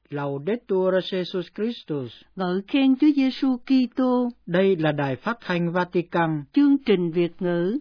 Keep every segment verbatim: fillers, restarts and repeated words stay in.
Laudetur Jesus Christus. Ngợi khen Chúa Giêsu Kitô. Đây là đài phát thanh Vatican. Chương trình Việt ngữ.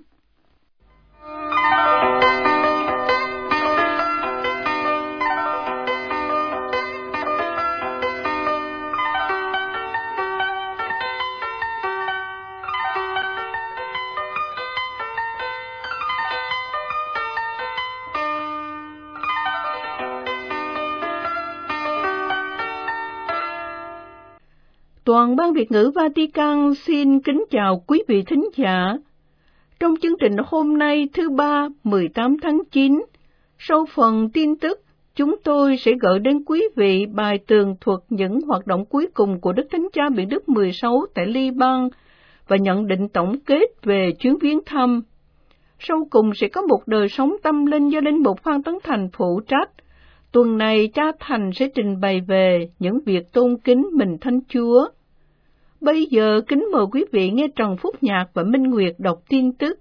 Toàn ban Việt ngữ Vatican xin kính chào quý vị thính giả. Trong chương trình hôm nay thứ ba, mười tám tháng chín, sau phần tin tức, chúng tôi sẽ gửi đến quý vị bài tường thuật những hoạt động cuối cùng của Đức Thánh Cha Biển Đức mười sáu tại Liban và nhận định tổng kết về chuyến viếng thăm. Sau cùng sẽ có một đời sống tâm linh do Linh mục Phan Tấn Thành phụ trách. Tuần này cha Thành sẽ trình bày về những việc tôn kính mình Thánh Chúa. Bây giờ kính mời quý vị nghe Trần Phúc Nhạc và Minh Nguyệt đọc tin tức.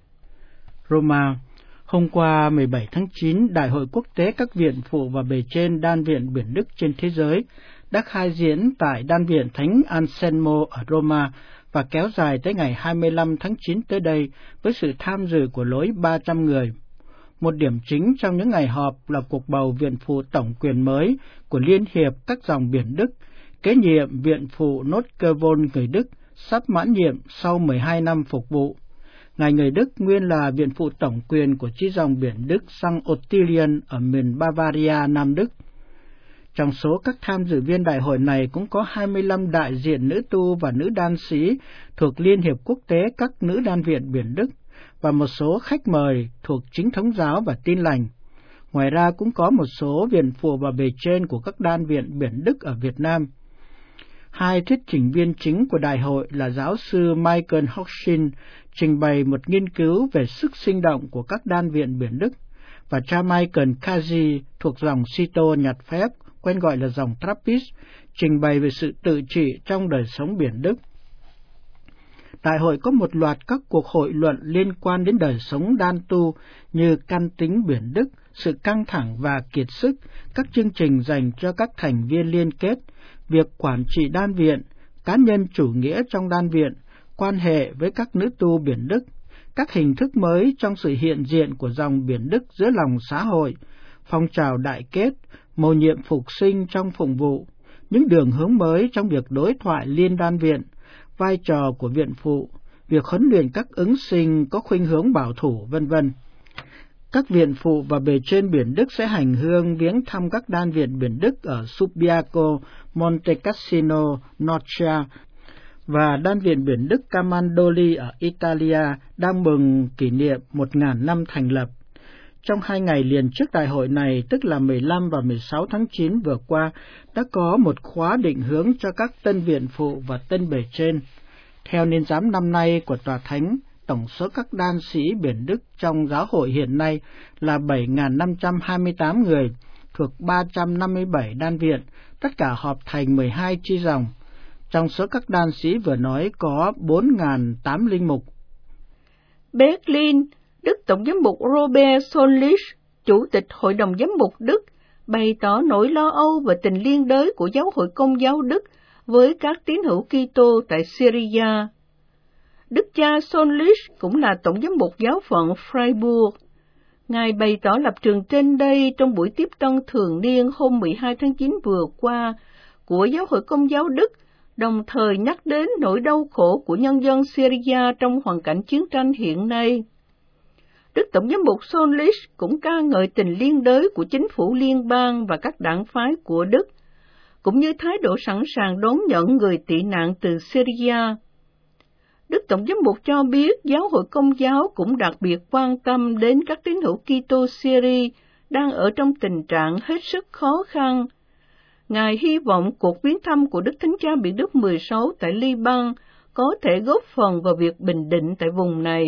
Roma, hôm qua mười bảy tháng chín, Đại hội Quốc tế các viện phụ và bề trên Đan viện Biển Đức trên thế giới đã khai diễn tại Đan viện Thánh Anselmo ở Roma và kéo dài tới ngày hai mươi lăm tháng chín tới đây với sự tham dự của lối ba trăm người. Một điểm chính trong những ngày họp là cuộc bầu viện phụ tổng quyền mới của Liên hiệp các dòng Biển Đức, kế nhiệm viện phụ Nốt Cơ Vôn người Đức sắp mãn nhiệm sau mười hai năm phục vụ. Ngài người Đức nguyên là viện phụ tổng quyền của chi dòng Biển Đức Saint Ottilien ở miền Bavaria, Nam Đức. Trong số các tham dự viên đại hội này cũng có hai mươi lăm đại diện nữ tu và nữ đan sĩ thuộc Liên hiệp Quốc tế các nữ đan viện Biển Đức và một số khách mời thuộc chính thống giáo và Tin lành. Ngoài ra cũng có một số viện phụ và bề trên của các đan viện Biển Đức ở Việt Nam. Hai thuyết trình viên chính của đại hội là giáo sư Michael Hoxin trình bày một nghiên cứu về sức sinh động của các đan viện Biển Đức, và cha Michael Kazi thuộc dòng Sito nhặt phép, quen gọi là dòng Trappist, trình bày về sự tự trị trong đời sống Biển Đức. Đại hội có một loạt các cuộc hội luận liên quan đến đời sống đan tu như căn tính Biển Đức, sự căng thẳng và kiệt sức, các chương trình dành cho các thành viên liên kết, việc quản trị đan viện, cá nhân chủ nghĩa trong đan viện, quan hệ với các nữ tu Biển Đức, các hình thức mới trong sự hiện diện của dòng Biển Đức giữa lòng xã hội, phong trào đại kết, mầu nhiệm phục sinh trong phụng vụ, những đường hướng mới trong việc đối thoại liên đan viện, vai trò của viện phụ, việc huấn luyện các ứng sinh có khuynh hướng bảo thủ, vân vân. Các viện phụ và bề trên Biển Đức sẽ hành hương viếng thăm các đan viện Biển Đức ở Subiaco, Monte Cassino, Norcia và đan viện Biển Đức Camaldoli ở Italia đang mừng kỷ niệm một nghìn năm thành lập. Trong hai ngày liền trước đại hội này, tức là mười lăm và mười sáu tháng chín vừa qua, đã có một khóa định hướng cho các tân viện phụ và tân bề trên. Theo niên giám năm nay của Tòa Thánh, tổng số các đan sĩ Biển Đức trong giáo hội hiện nay là bảy nghìn năm trăm hai mươi tám người, thuộc ba trăm năm mươi bảy đan viện, tất cả họp thành mười hai chi dòng. Trong số các đan sĩ vừa nói có bốn nghìn tám trăm linh mục. Berlin, Đức Tổng giám mục Robert Solich, Chủ tịch Hội đồng Giám mục Đức, bày tỏ nỗi lo âu và tình liên đới của Giáo hội Công giáo Đức với các tín hữu Kitô tại Syria. Đức cha Solich cũng là Tổng giám mục giáo phận Freiburg. Ngài bày tỏ lập trường trên đây trong buổi tiếp tân thường niên hôm mười hai tháng chín vừa qua của Giáo hội Công giáo Đức, đồng thời nhắc đến nỗi đau khổ của nhân dân Syria trong hoàn cảnh chiến tranh hiện nay. Đức Tổng giám mục Solich cũng ca ngợi tình liên đới của chính phủ liên bang và các đảng phái của Đức, cũng như thái độ sẵn sàng đón nhận người tị nạn từ Syria. Đức Tổng giám mục cho biết Giáo hội Công giáo cũng đặc biệt quan tâm đến các tín hữu Kitô Syria đang ở trong tình trạng hết sức khó khăn. Ngài hy vọng cuộc viếng thăm của Đức Thánh Cha Biển Đức mười sáu tại Liban có thể góp phần vào việc bình định tại vùng này.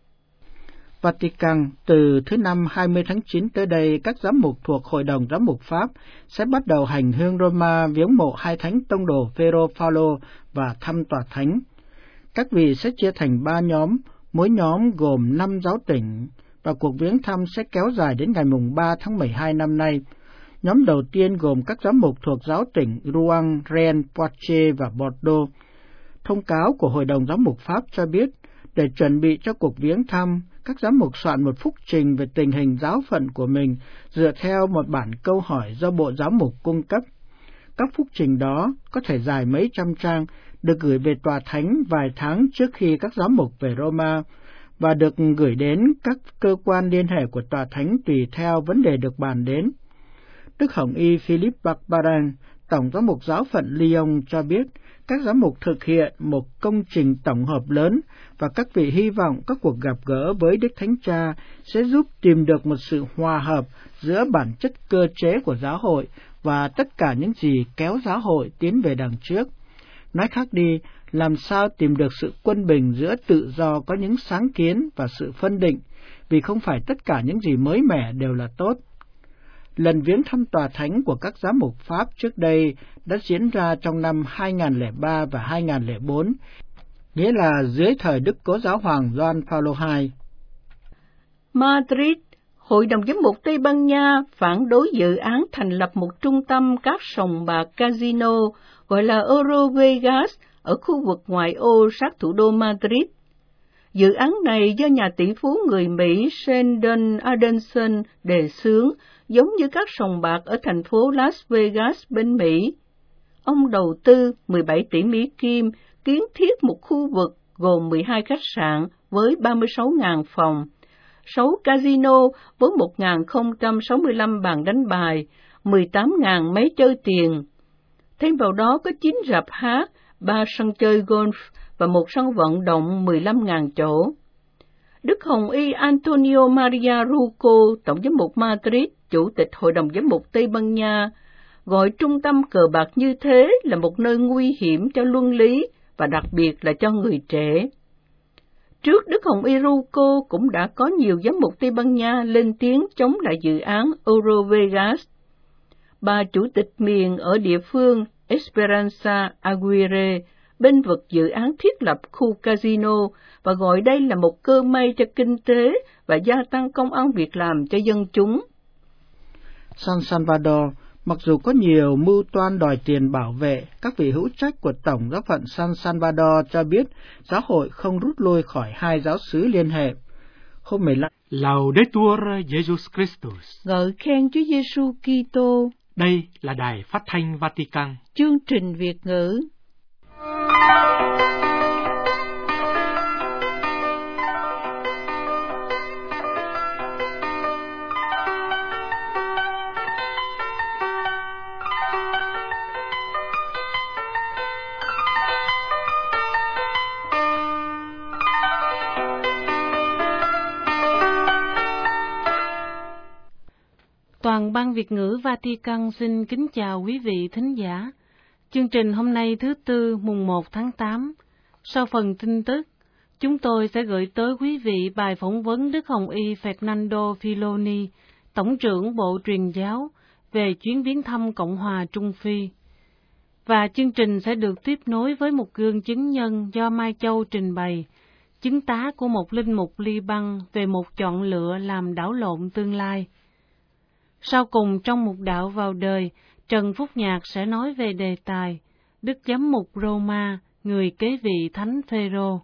Vatican, từ thứ năm hai mươi tháng chín tới đây, các giám mục thuộc Hội đồng Giám mục Pháp sẽ bắt đầu hành hương Roma viếng mộ hai thánh tông đồ Phêrô Phaolô và thăm tòa thánh. Các vị sẽ chia thành ba nhóm, mỗi nhóm gồm năm giáo tỉnh, và cuộc viếng thăm sẽ kéo dài đến ngày mùng ba tháng mười hai năm nay. Nhóm đầu tiên gồm các giám mục thuộc giáo tỉnh Rouen, Rennes, Poitiers và Bordeaux. Thông cáo của Hội đồng Giám mục Pháp cho biết, để chuẩn bị cho cuộc viếng thăm, các giám mục soạn một phúc trình về tình hình giáo phận của mình dựa theo một bản câu hỏi do Bộ Giám mục cung cấp. Các phúc trình đó có thể dài mấy trăm trang, được gửi về tòa thánh vài tháng trước khi các giám mục về Roma, và được gửi đến các cơ quan liên hệ của tòa thánh tùy theo vấn đề được bàn đến. Đức Hồng Y Philippe Barbarin, Tổng giám mục giáo phận Lyon cho biết, các giám mục thực hiện một công trình tổng hợp lớn và các vị hy vọng các cuộc gặp gỡ với Đức Thánh Cha sẽ giúp tìm được một sự hòa hợp giữa bản chất cơ chế của giáo hội và tất cả những gì kéo giáo hội tiến về đằng trước. Nói khác đi, làm sao tìm được sự quân bình giữa tự do có những sáng kiến và sự phân định, vì không phải tất cả những gì mới mẻ đều là tốt. Lần viếng thăm tòa thánh của các giám mục Pháp trước đây đã diễn ra trong năm hai nghìn không trăm lẻ ba và hai nghìn không trăm lẻ bốn, nghĩa là dưới thời Đức Cố Giáo hoàng Gioan Phaolô đệ nhị. Madrid, Hội đồng Giám mục Tây Ban Nha phản đối dự án thành lập một trung tâm các sòng bạc casino gọi là Eurovegas ở khu vực ngoại ô sát thủ đô Madrid. Dự án này do nhà tỷ phú người Mỹ Sheldon Adelson đề xướng, giống như các sòng bạc ở thành phố Las Vegas bên Mỹ. Ông đầu tư mười bảy tỷ Mỹ Kim kiến thiết một khu vực gồm mười hai khách sạn với ba mươi sáu nghìn phòng, sáu casino với một nghìn không trăm sáu mươi lăm bàn đánh bài, mười tám nghìn máy chơi tiền. Thêm vào đó có chín rạp hát, ba sân chơi golf và một sân vận động mười lăm nghìn chỗ. Đức Hồng Y Antonio Maria Rucco, Tổng giám mục Madrid, Chủ tịch Hội đồng Giám mục Tây Ban Nha, gọi trung tâm cờ bạc như thế là một nơi nguy hiểm cho luân lý và đặc biệt là cho người trẻ. Trước Đức Hồng Y Rucco cũng đã có nhiều giám mục Tây Ban Nha lên tiếng chống lại dự án Eurovegas. Bà chủ tịch miền ở địa phương Esperanza Aguirre bênh vực dự án thiết lập khu casino và gọi đây là một cơ may cho kinh tế và gia tăng công ăn việc làm cho dân chúng. San Salvador, mặc dù có nhiều mưu toan đòi tiền bảo vệ, các vị hữu trách của Tổng giáo phận San Salvador cho biết giáo hội không rút lui khỏi hai giáo xứ liên hệ. Hôm mười lăm, Laudetur Jesus Christus. Ngợi khen Chúa Giêsu Kitô. Đây là Đài Phát thanh Vatican. Chương trình Việt ngữ. Toàn ban Việt ngữ Vatican xin kính chào quý vị thính giả. Chương trình hôm nay thứ Tư mùng một tháng tám. Sau phần tin tức, chúng tôi sẽ gửi tới quý vị bài phỏng vấn Đức Hồng Y Fernando Filoni, Tổng trưởng Bộ Truyền giáo, về chuyến viếng thăm Cộng hòa Trung Phi. Và chương trình sẽ được tiếp nối với một gương chứng nhân do Mai Châu trình bày, chứng tá của một linh mục Liban về một chọn lựa làm đảo lộn tương lai. Sau cùng trong mục đạo vào đời, Trần Phúc Nhạc sẽ nói về đề tài Đức Giám mục Roma, người kế vị Thánh Phêrô.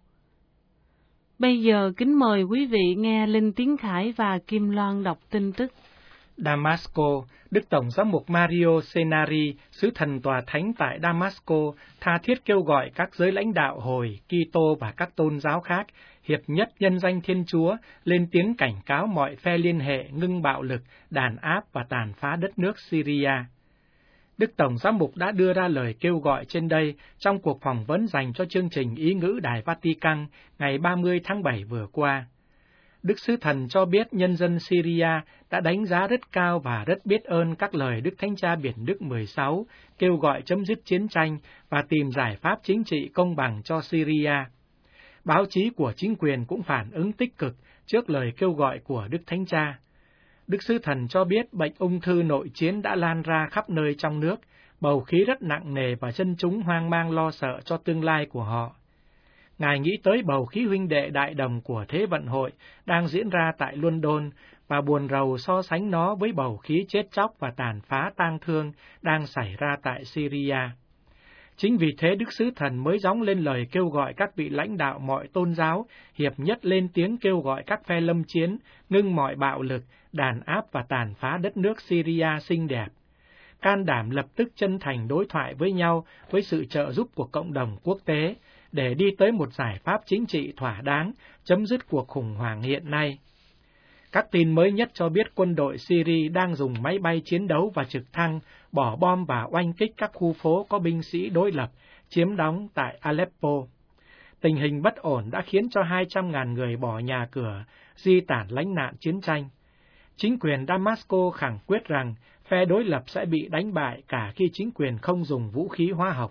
Bây giờ kính mời quý vị nghe Linh Tiến Khải và Kim Loan đọc tin tức. Damasco, Đức Tổng giám mục Mario Senari, sứ thần tòa thánh tại Damasco, tha thiết kêu gọi các giới lãnh đạo Hồi, Kitô và các tôn giáo khác hiệp nhất nhân danh Thiên Chúa, lên tiếng cảnh cáo mọi phe liên hệ ngưng bạo lực, đàn áp và tàn phá đất nước Syria. Đức Tổng giám mục đã đưa ra lời kêu gọi trên đây trong cuộc phỏng vấn dành cho chương trình Ý ngữ Đài Vatican ngày ba mươi tháng bảy vừa qua. Đức Sứ Thần cho biết nhân dân Syria đã đánh giá rất cao và rất biết ơn các lời Đức Thánh Cha Biển Đức mười sáu kêu gọi chấm dứt chiến tranh và tìm giải pháp chính trị công bằng cho Syria. Báo chí của chính quyền cũng phản ứng tích cực trước lời kêu gọi của Đức Thánh Cha. Đức Sứ Thần cho biết bệnh ung thư nội chiến đã lan ra khắp nơi trong nước, bầu khí rất nặng nề và dân chúng hoang mang lo sợ cho tương lai của họ. Ngài nghĩ tới bầu khí huynh đệ đại đồng của Thế vận hội đang diễn ra tại London và buồn rầu so sánh nó với bầu khí chết chóc và tàn phá tang thương đang xảy ra tại Syria. Chính vì thế Đức Sứ Thần mới gióng lên lời kêu gọi các vị lãnh đạo mọi tôn giáo, hiệp nhất lên tiếng kêu gọi các phe lâm chiến, ngưng mọi bạo lực, đàn áp và tàn phá đất nước Syria xinh đẹp. Can đảm lập tức chân thành đối thoại với nhau với sự trợ giúp của cộng đồng quốc tế, để đi tới một giải pháp chính trị thỏa đáng, chấm dứt cuộc khủng hoảng hiện nay. Các tin mới nhất cho biết quân đội Syria đang dùng máy bay chiến đấu và trực thăng bỏ bom và oanh kích các khu phố có binh sĩ đối lập chiếm đóng tại Aleppo. Tình hình bất ổn đã khiến cho hai trăm nghìn người bỏ nhà cửa, di tản lánh nạn chiến tranh. Chính quyền Damascus khẳng quyết rằng phe đối lập sẽ bị đánh bại cả khi chính quyền không dùng vũ khí hóa học.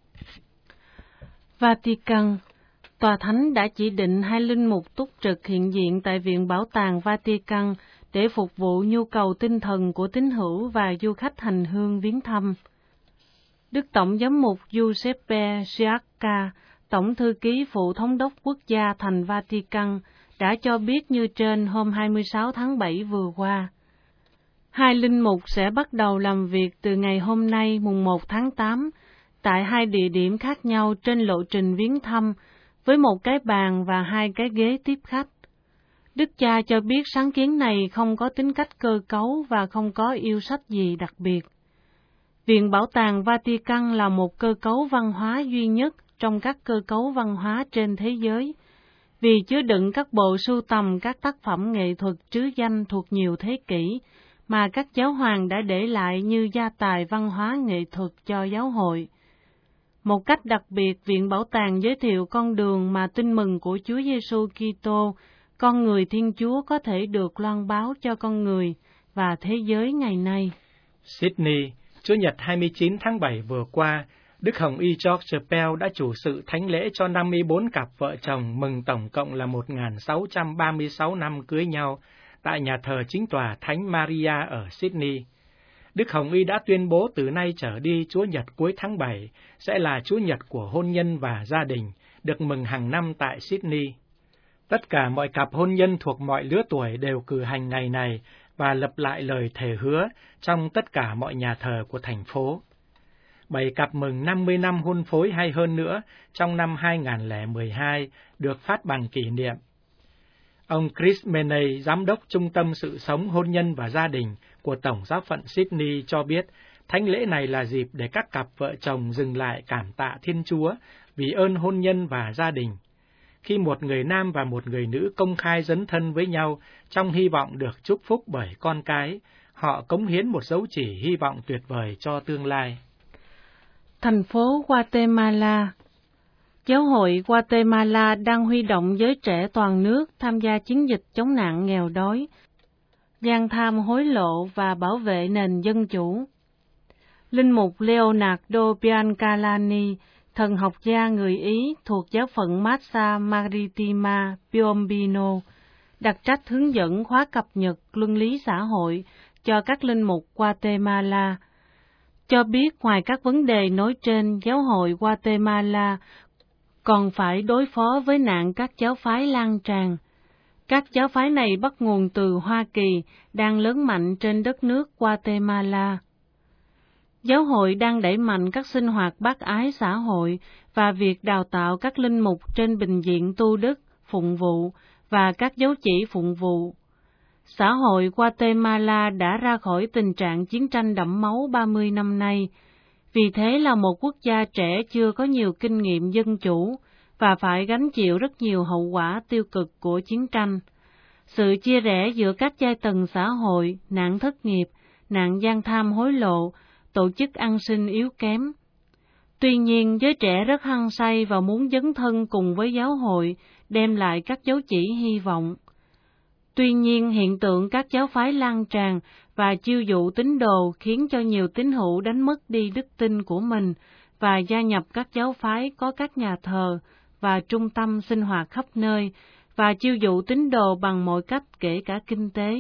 Vatican. Tòa Thánh đã chỉ định hai linh mục túc trực hiện diện tại Viện Bảo tàng Vatican để phục vụ nhu cầu tinh thần của tín hữu và du khách hành hương viếng thăm. Đức Tổng giám mục Giuseppe Sciacca, Tổng thư ký phụ thống đốc quốc gia thành Vatican, đã cho biết như trên hôm hai mươi sáu tháng bảy vừa qua. Hai linh mục sẽ bắt đầu làm việc từ ngày hôm nay mùng một tháng tám, tại hai địa điểm khác nhau trên lộ trình viếng thăm, với một cái bàn và hai cái ghế tiếp khách. Đức cha cho biết sáng kiến này không có tính cách cơ cấu và không có yêu sách gì đặc biệt. Viện Bảo tàng Vatican là một cơ cấu văn hóa duy nhất trong các cơ cấu văn hóa trên thế giới, vì chứa đựng các bộ sưu tầm các tác phẩm nghệ thuật trứ danh thuộc nhiều thế kỷ, mà các giáo hoàng đã để lại như gia tài văn hóa nghệ thuật cho giáo hội. Một cách đặc biệt, Viện Bảo tàng giới thiệu con đường mà tin mừng của Chúa Giêsu Kitô, con người Thiên Chúa có thể được loan báo cho con người và thế giới ngày nay. Sydney, Chủ nhật hai mươi chín tháng bảy vừa qua, Đức Hồng Y George Pell đã chủ sự thánh lễ cho năm mươi bốn cặp vợ chồng mừng tổng cộng là một nghìn sáu trăm ba mươi sáu năm cưới nhau tại nhà thờ chính tòa Thánh Maria ở Sydney. Đức Hồng Y đã tuyên bố từ nay trở đi Chúa Nhật cuối tháng bảy sẽ là Chúa Nhật của hôn nhân và gia đình, được mừng hàng năm tại Sydney. Tất cả mọi cặp hôn nhân thuộc mọi lứa tuổi đều cử hành ngày này và lập lại lời thề hứa trong tất cả mọi nhà thờ của thành phố. Bảy cặp mừng năm mươi năm hôn phối hay hơn nữa trong năm hai nghìn không trăm mười hai được phát bằng kỷ niệm. Ông Chris Meney, Giám đốc Trung tâm Sự sống, Hôn nhân và Gia đình của Tổng giáo phận Sydney cho biết, thánh lễ này là dịp để các cặp vợ chồng dừng lại cảm tạ Thiên Chúa vì ơn hôn nhân và gia đình. Khi một người nam và một người nữ công khai dấn thân với nhau trong hy vọng được chúc phúc bởi con cái, họ cống hiến một dấu chỉ hy vọng tuyệt vời cho tương lai. Thành phố Guatemala. Giáo hội Guatemala đang huy động giới trẻ toàn nước tham gia chiến dịch chống nạn nghèo đói, gian tham hối lộ và bảo vệ nền dân chủ. Linh mục Leonardo Biancalani, thần học gia người Ý thuộc giáo phận Massa Maritima Piombino, đặc trách hướng dẫn khóa cập nhật luân lý xã hội cho các linh mục Guatemala, cho biết ngoài các vấn đề nói trên, giáo hội Guatemala còn phải đối phó với nạn các giáo phái lan tràn. Các giáo phái này bắt nguồn từ Hoa Kỳ, đang lớn mạnh trên đất nước Guatemala. Giáo hội đang đẩy mạnh các sinh hoạt bác ái xã hội và việc đào tạo các linh mục trên bình diện tu đức, phụng vụ và các dấu chỉ phụng vụ. Xã hội Guatemala đã ra khỏi tình trạng chiến tranh đẫm máu ba mươi năm nay, vì thế là một quốc gia trẻ chưa có nhiều kinh nghiệm dân chủ và phải gánh chịu rất nhiều hậu quả tiêu cực của chiến tranh. Sự chia rẽ giữa các giai tầng xã hội, nạn thất nghiệp, nạn gian tham hối lộ, tổ chức an sinh yếu kém. Tuy nhiên, giới trẻ rất hăng say và muốn dấn thân cùng với giáo hội, đem lại các dấu chỉ hy vọng. Tuy nhiên, hiện tượng các giáo phái lan tràn và chiêu dụ tín đồ khiến cho nhiều tín hữu đánh mất đi đức tin của mình và gia nhập các giáo phái có các nhà thờ và trung tâm sinh hoạt khắp nơi và chiêu dụ tín đồ bằng mọi cách kể cả kinh tế.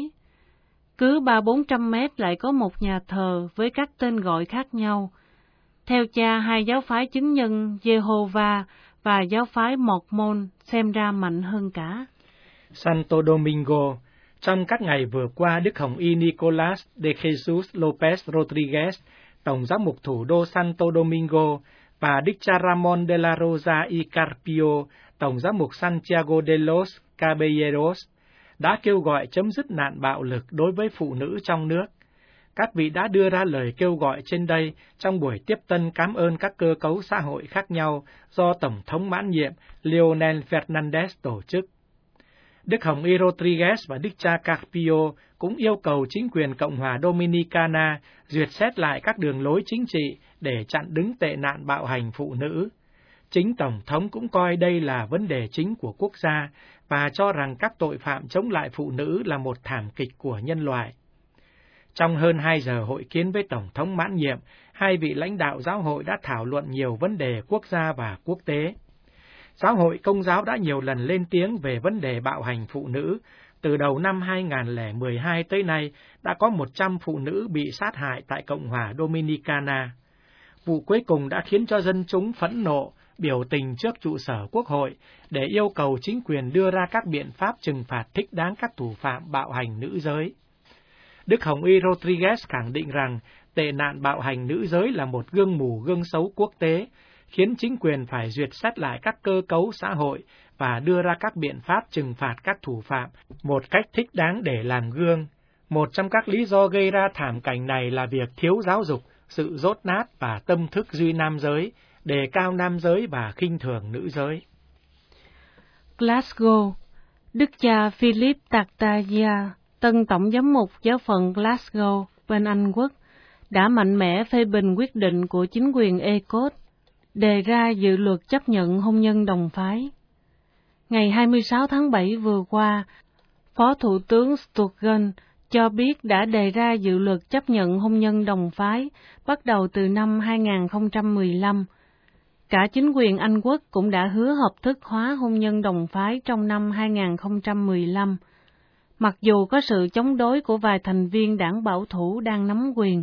Cứ ba bốn trăm mét lại có một nhà thờ với các tên gọi khác nhau. Theo cha, hai giáo phái chứng nhân Jehovah và giáo phái Mormon xem ra mạnh hơn cả. Santo Domingo, Trong các ngày vừa qua, Đức Hồng Y Nicolas de Jesus Lopez Rodriguez, Tổng giám mục thủ đô Santo Domingo, và Đức cha Ramon de la Rosa y Carpio, Tổng giám mục Santiago de los Caballeros, đã kêu gọi chấm dứt nạn bạo lực đối với phụ nữ trong nước. Các vị đã đưa ra lời kêu gọi trên đây trong buổi tiếp tân cảm ơn các cơ cấu xã hội khác nhau do Tổng thống mãn nhiệm Leonel Fernandez tổ chức. Đức Hồng Y Rodriguez và Đức cha Carpio cũng yêu cầu chính quyền Cộng hòa Dominicana duyệt xét lại các đường lối chính trị để chặn đứng tệ nạn bạo hành phụ nữ. Chính Tổng thống cũng coi đây là vấn đề chính của quốc gia và cho rằng các tội phạm chống lại phụ nữ là một thảm kịch của nhân loại. Trong hơn hai giờ hội kiến với Tổng thống mãn nhiệm, hai vị lãnh đạo giáo hội đã thảo luận nhiều vấn đề quốc gia và quốc tế. Giáo hội Công giáo đã nhiều lần lên tiếng về vấn đề bạo hành phụ nữ. Từ đầu năm hai nghìn không trăm mười hai tới nay, đã có một trăm phụ nữ bị sát hại tại Cộng hòa Dominicana. Vụ cuối cùng đã khiến cho dân chúng phẫn nộ, biểu tình trước trụ sở Quốc hội để yêu cầu chính quyền đưa ra các biện pháp trừng phạt thích đáng các thủ phạm bạo hành nữ giới. Đức Hồng Y Rodriguez khẳng định rằng tệ nạn bạo hành nữ giới là một gương mù gương xấu quốc tế, khiến chính quyền phải duyệt xét lại các cơ cấu xã hội và đưa ra các biện pháp trừng phạt các thủ phạm một cách thích đáng để làm gương. Một trong các lý do gây ra thảm cảnh này là việc thiếu giáo dục, sự dốt nát và tâm thức duy nam giới, đề cao nam giới và khinh thường nữ giới. Glasgow, Đức cha Philip Tartaglia, tân tổng giám mục giáo phận Glasgow bên Anh Quốc, đã mạnh mẽ phê bình quyết định của chính quyền Ecot đề ra dự luật chấp nhận hôn nhân đồng phái. Ngày hai mươi sáu tháng bảy vừa qua, Phó Thủ tướng Sturgeon cho biết đã đề ra dự luật chấp nhận hôn nhân đồng phái bắt đầu từ năm hai nghìn không trăm mười lăm. Cả chính quyền Anh Quốc cũng đã hứa hợp thức hóa hôn nhân đồng phái trong năm hai nghìn không trăm mười lăm, mặc dù có sự chống đối của vài thành viên đảng bảo thủ đang nắm quyền.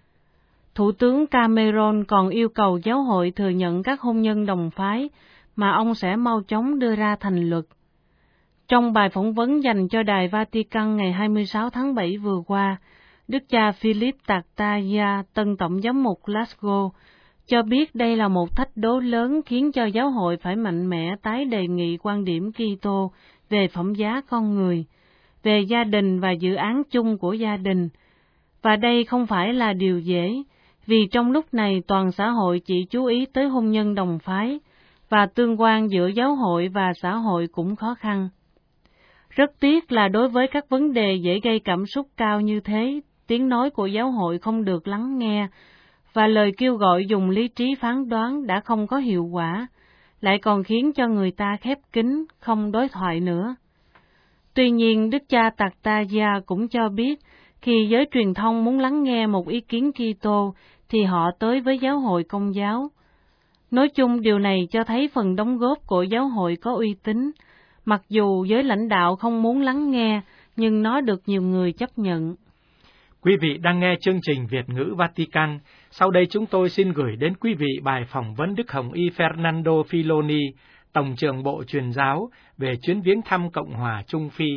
Thủ tướng Cameron còn yêu cầu giáo hội thừa nhận các hôn nhân đồng phái mà ông sẽ mau chóng đưa ra thành luật. Trong bài phỏng vấn dành cho Đài Vatican ngày hai mươi sáu tháng bảy vừa qua, Đức cha Philip Tartaglia, tân tổng giám mục Glasgow, cho biết đây là một thách đố lớn khiến cho giáo hội phải mạnh mẽ tái đề nghị quan điểm Kitô về phẩm giá con người, về gia đình và dự án chung của gia đình. Và đây không phải là điều dễ, vì trong lúc này toàn xã hội chỉ chú ý tới hôn nhân đồng phái, và tương quan giữa giáo hội và xã hội cũng khó khăn. Rất tiếc là đối với các vấn đề dễ gây cảm xúc cao như thế, tiếng nói của giáo hội không được lắng nghe, và lời kêu gọi dùng lý trí phán đoán đã không có hiệu quả, lại còn khiến cho người ta khép kín, không đối thoại nữa. Tuy nhiên, Đức cha Tartaglia cũng cho biết, khi giới truyền thông muốn lắng nghe một ý kiến Kitô, thì họ tới với giáo hội Công giáo. Nói chung, điều này cho thấy phần đóng góp của giáo hội có uy tín, mặc dù giới lãnh đạo không muốn lắng nghe, nhưng nó được nhiều người chấp nhận. Quý vị đang nghe chương trình Việt ngữ Vatican. Sau đây chúng tôi xin gửi đến quý vị bài phỏng vấn Đức Hồng Y Fernando Filoni, Tổng trưởng Bộ Truyền giáo, về chuyến viếng thăm Cộng hòa Trung Phi.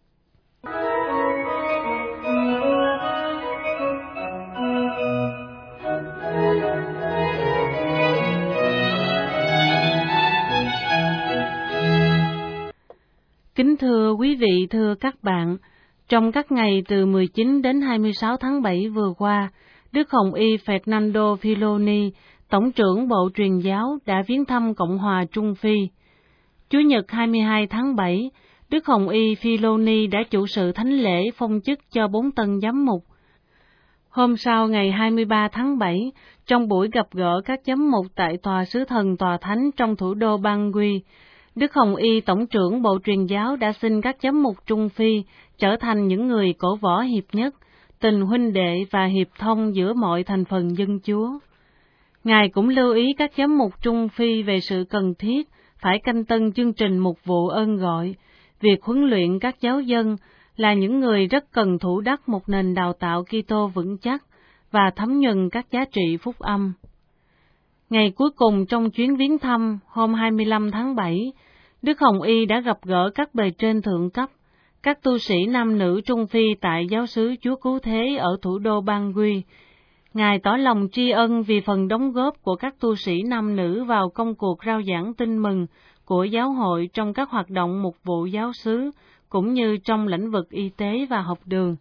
Kính thưa quý vị, thưa các bạn, trong các ngày từ mười chín đến hai mươi sáu tháng bảy vừa qua, Đức Hồng Y Fernando Filoni, Tổng trưởng Bộ Truyền giáo, đã viếng thăm Cộng hòa Trung Phi. Chủ nhật hai mươi hai tháng bảy, Đức Hồng Y Filoni đã chủ sự thánh lễ phong chức cho bốn tân giám mục. Hôm sau ngày hai mươi ba tháng bảy, trong buổi gặp gỡ các giám mục tại Tòa Sứ Thần Tòa Thánh trong thủ đô Bangui, Đức Hồng Y Tổng trưởng Bộ Truyền giáo đã xin các giám mục Trung Phi trở thành những người cổ võ hiệp nhất, tình huynh đệ và hiệp thông giữa mọi thành phần dân Chúa. Ngài cũng lưu ý các giám mục Trung Phi về sự cần thiết phải canh tân chương trình mục vụ ơn gọi, việc huấn luyện các giáo dân là những người rất cần thủ đắc một nền đào tạo Kitô vững chắc và thấm nhuần các giá trị phúc âm. Ngày cuối cùng trong chuyến viếng thăm, hôm hai mươi lăm tháng bảy, Đức Hồng Y đã gặp gỡ các bề trên thượng cấp, các tu sĩ nam nữ Trung Phi tại giáo xứ Chúa Cứu Thế ở thủ đô Bangui. Ngài tỏ lòng tri ân vì phần đóng góp của các tu sĩ nam nữ vào công cuộc rao giảng tin mừng của giáo hội trong các hoạt động mục vụ giáo xứ, cũng như trong lĩnh vực y tế và học đường.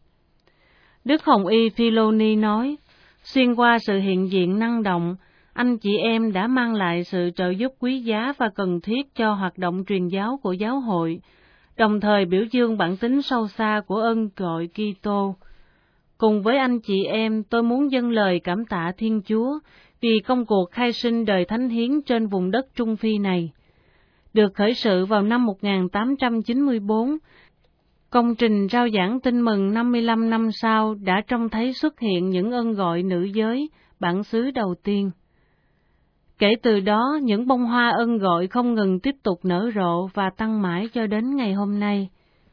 Đức Hồng Y Philoni nói, xuyên qua sự hiện diện năng động, anh chị em đã mang lại sự trợ giúp quý giá và cần thiết cho hoạt động truyền giáo của giáo hội, đồng thời biểu dương bản tính sâu xa của ơn gọi Kitô. Cùng với anh chị em, tôi muốn dâng lời cảm tạ Thiên Chúa vì công cuộc khai sinh đời thánh hiến trên vùng đất Trung Phi này. Được khởi sự vào năm một nghìn tám trăm chín mươi tư, công trình rao giảng tin mừng năm mươi lăm năm sau đã trông thấy xuất hiện những ơn gọi nữ giới, bản xứ đầu tiên. Kể từ đó, những bông hoa ơn gọi không ngừng tiếp tục nở rộ và tăng mãi cho đến ngày hôm nay.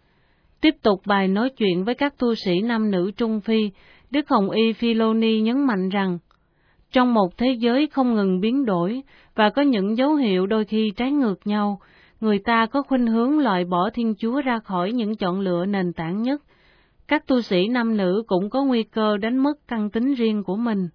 Tiếp tục bài nói chuyện với các tu sĩ nam nữ Trung Phi, Đức Hồng Y Philoni nhấn mạnh rằng, trong một thế giới không ngừng biến đổi và có những dấu hiệu đôi khi trái ngược nhau, người ta có khuynh hướng loại bỏ Thiên Chúa ra khỏi những chọn lựa nền tảng nhất. Các tu sĩ nam nữ cũng có nguy cơ đánh mất căn tính riêng của mình.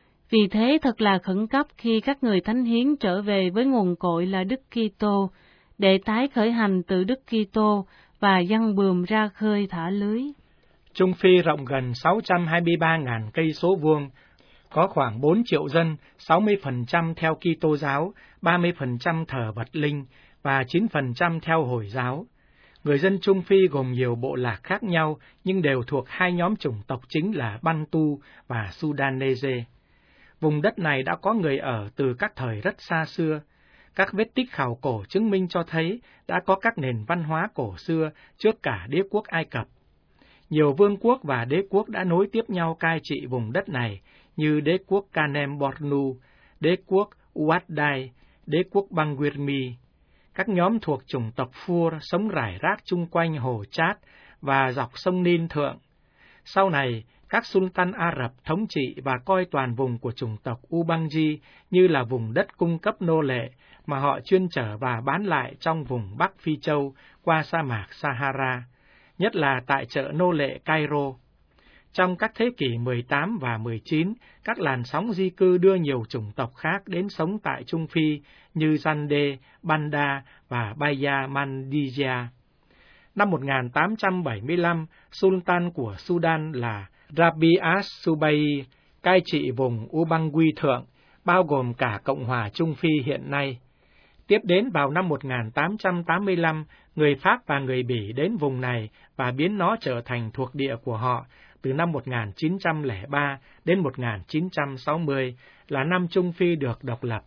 Vì thế thật là khẩn cấp khi các người thánh hiến trở về với nguồn cội là Đức Kitô, để tái khởi hành từ Đức Kitô và giăng bườm ra khơi thả lưới. Trung Phi rộng gần sáu trăm hai mươi ba nghìn cây số vuông, có khoảng bốn triệu dân, sáu mươi phần trăm theo Kitô giáo, ba mươi phần trăm thờ vật linh và chín phần trăm theo Hồi giáo. Người dân Trung Phi gồm nhiều bộ lạc khác nhau nhưng đều thuộc hai nhóm chủng tộc chính là Bantu và Sudanese. Vùng đất này đã có người ở từ các thời rất xa xưa. Các vết tích khảo cổ chứng minh cho thấy đã có các nền văn hóa cổ xưa trước cả đế quốc Ai Cập. Nhiều vương quốc và đế quốc đã nối tiếp nhau cai trị vùng đất này, như đế quốc Kanem Bornu, đế quốc Ouaddai, đế quốc Bangwirmi. Các nhóm thuộc chủng tộc Fur sống rải rác chung quanh hồ Chad và dọc sông Nin Thượng. Sau này, các Sultan Ả Rập thống trị và coi toàn vùng của chủng tộc Ubangi như là vùng đất cung cấp nô lệ mà họ chuyên chở và bán lại trong vùng Bắc Phi Châu qua sa mạc Sahara, nhất là tại chợ nô lệ Cairo. Trong các thế kỷ mười tám và mười chín, các làn sóng di cư đưa nhiều chủng tộc khác đến sống tại Trung Phi như Zande, Banda và Baya Mandijia. Năm một nghìn tám trăm bảy mươi lăm, Sultan của Sudan là Rabi as-Subai cai trị vùng Ubangui Thượng, bao gồm cả Cộng hòa Trung Phi hiện nay. Tiếp đến vào năm một nghìn tám trăm tám mươi lăm, người Pháp và người Bỉ đến vùng này và biến nó trở thành thuộc địa của họ từ năm một nghìn chín trăm lẻ ba đến một nghìn chín trăm sáu mươi, là năm Trung Phi được độc lập.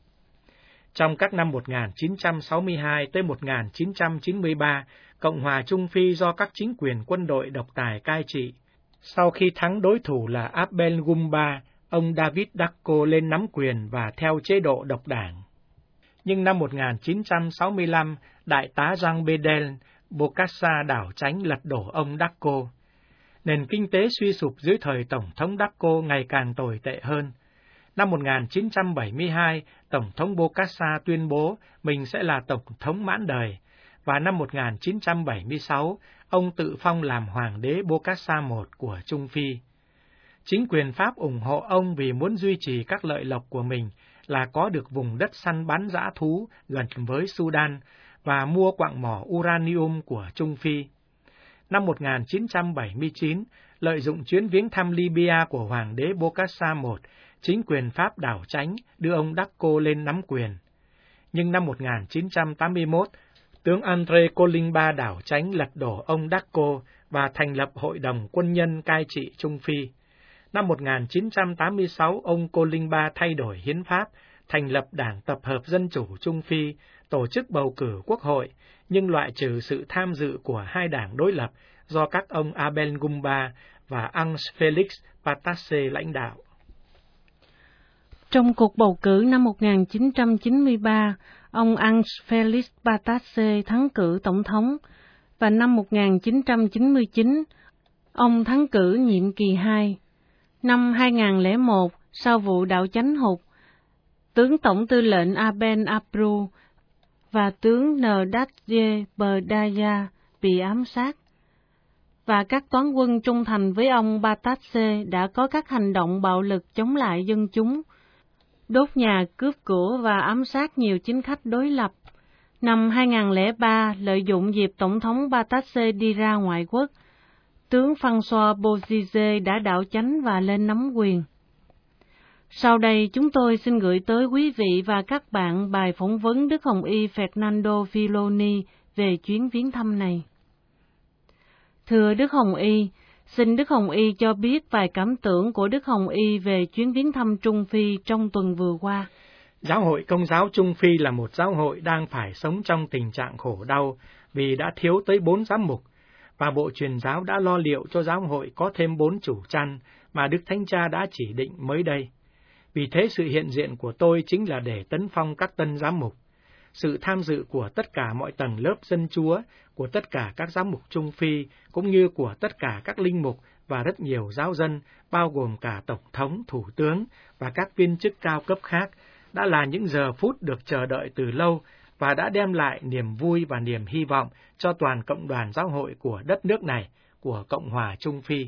Trong các năm một nghìn chín trăm sáu mươi hai tới một nghìn chín trăm chín mươi ba, Cộng hòa Trung Phi do các chính quyền quân đội độc tài cai trị. Sau khi thắng đối thủ là Abel Gumba, ông David Dacko lên nắm quyền và theo chế độ độc đảng. Nhưng năm một nghìn chín trăm sáu mươi lăm, đại tá Jean Bedel, Bokassa đảo tránh lật đổ ông Dacko. Nền kinh tế suy sụp dưới thời Tổng thống Dacko ngày càng tồi tệ hơn. Năm một nghìn chín trăm bảy mươi hai, Tổng thống Bokassa tuyên bố mình sẽ là Tổng thống mãn đời, và năm một nghìn chín trăm bảy mươi sáu, ông tự phong làm Hoàng đế Bokassa I của Trung Phi. Chính quyền Pháp ủng hộ ông vì muốn duy trì các lợi lộc của mình là có được vùng đất săn bắn dã thú gần với Sudan và mua quặng mỏ uranium của Trung Phi. Năm một nghìn chín trăm bảy mươi chín, lợi dụng chuyến viếng thăm Libya của Hoàng đế Bokassa I, chính quyền Pháp đảo tránh đưa ông Dacko lên nắm quyền. Nhưng năm một nghìn chín trăm tám mươi mốt, tướng André Colimba đảo tránh lật đổ ông Dacko và thành lập Hội đồng Quân nhân cai trị Trung Phi. Năm một nghìn chín trăm tám mươi sáu, ông Colimba thay đổi hiến pháp, thành lập Đảng Tập hợp Dân chủ Trung Phi, tổ chức bầu cử quốc hội, nhưng loại trừ sự tham dự của hai đảng đối lập do các ông Abel Gumba và Ange Felix Patasse lãnh đạo. Trong cuộc bầu cử năm một nghìn chín trăm chín mươi ba, ông Ange Felix Patasse thắng cử tổng thống, và năm một nghìn chín trăm chín mươi chín, ông thắng cử nhiệm kỳ hai. Năm hai nghìn lẻ một, sau vụ đảo chánh hụt, tướng tổng tư lệnh Aben Abru và tướng Ndadje Berdaya bị ám sát. và các toán quân trung thành với ông Batasse đã có các hành động bạo lực chống lại dân chúng, đốt nhà, cướp của và ám sát nhiều chính khách đối lập. Năm hai nghìn không trăm lẻ ba, lợi dụng dịp Tổng thống Batasse đi ra ngoại quốc, tướng François Bozizé đã đảo chánh và lên nắm quyền. Sau đây chúng tôi xin gửi tới quý vị và các bạn bài phỏng vấn Đức Hồng Y Fernando Filoni về chuyến viếng thăm này. Thưa Đức Hồng Y, xin Đức Hồng Y cho biết vài cảm tưởng của Đức Hồng Y về chuyến viếng thăm Trung Phi trong tuần vừa qua. Giáo hội Công giáo Trung Phi là một giáo hội đang phải sống trong tình trạng khổ đau vì đã thiếu tới bốn giám mục, và Bộ Truyền giáo đã lo liệu cho giáo hội có thêm bốn chủ chăn mà Đức Thánh Cha đã chỉ định mới đây. Vì thế sự hiện diện của tôi chính là để tấn phong các tân giám mục. Sự tham dự của tất cả mọi tầng lớp dân Chúa, của tất cả các giám mục Trung Phi, cũng như của tất cả các linh mục và rất nhiều giáo dân, bao gồm cả Tổng thống, Thủ tướng và các viên chức cao cấp khác, đã là những giờ phút được chờ đợi từ lâu và đã đem lại niềm vui và niềm hy vọng cho toàn cộng đoàn giáo hội của đất nước này, của Cộng hòa Trung Phi.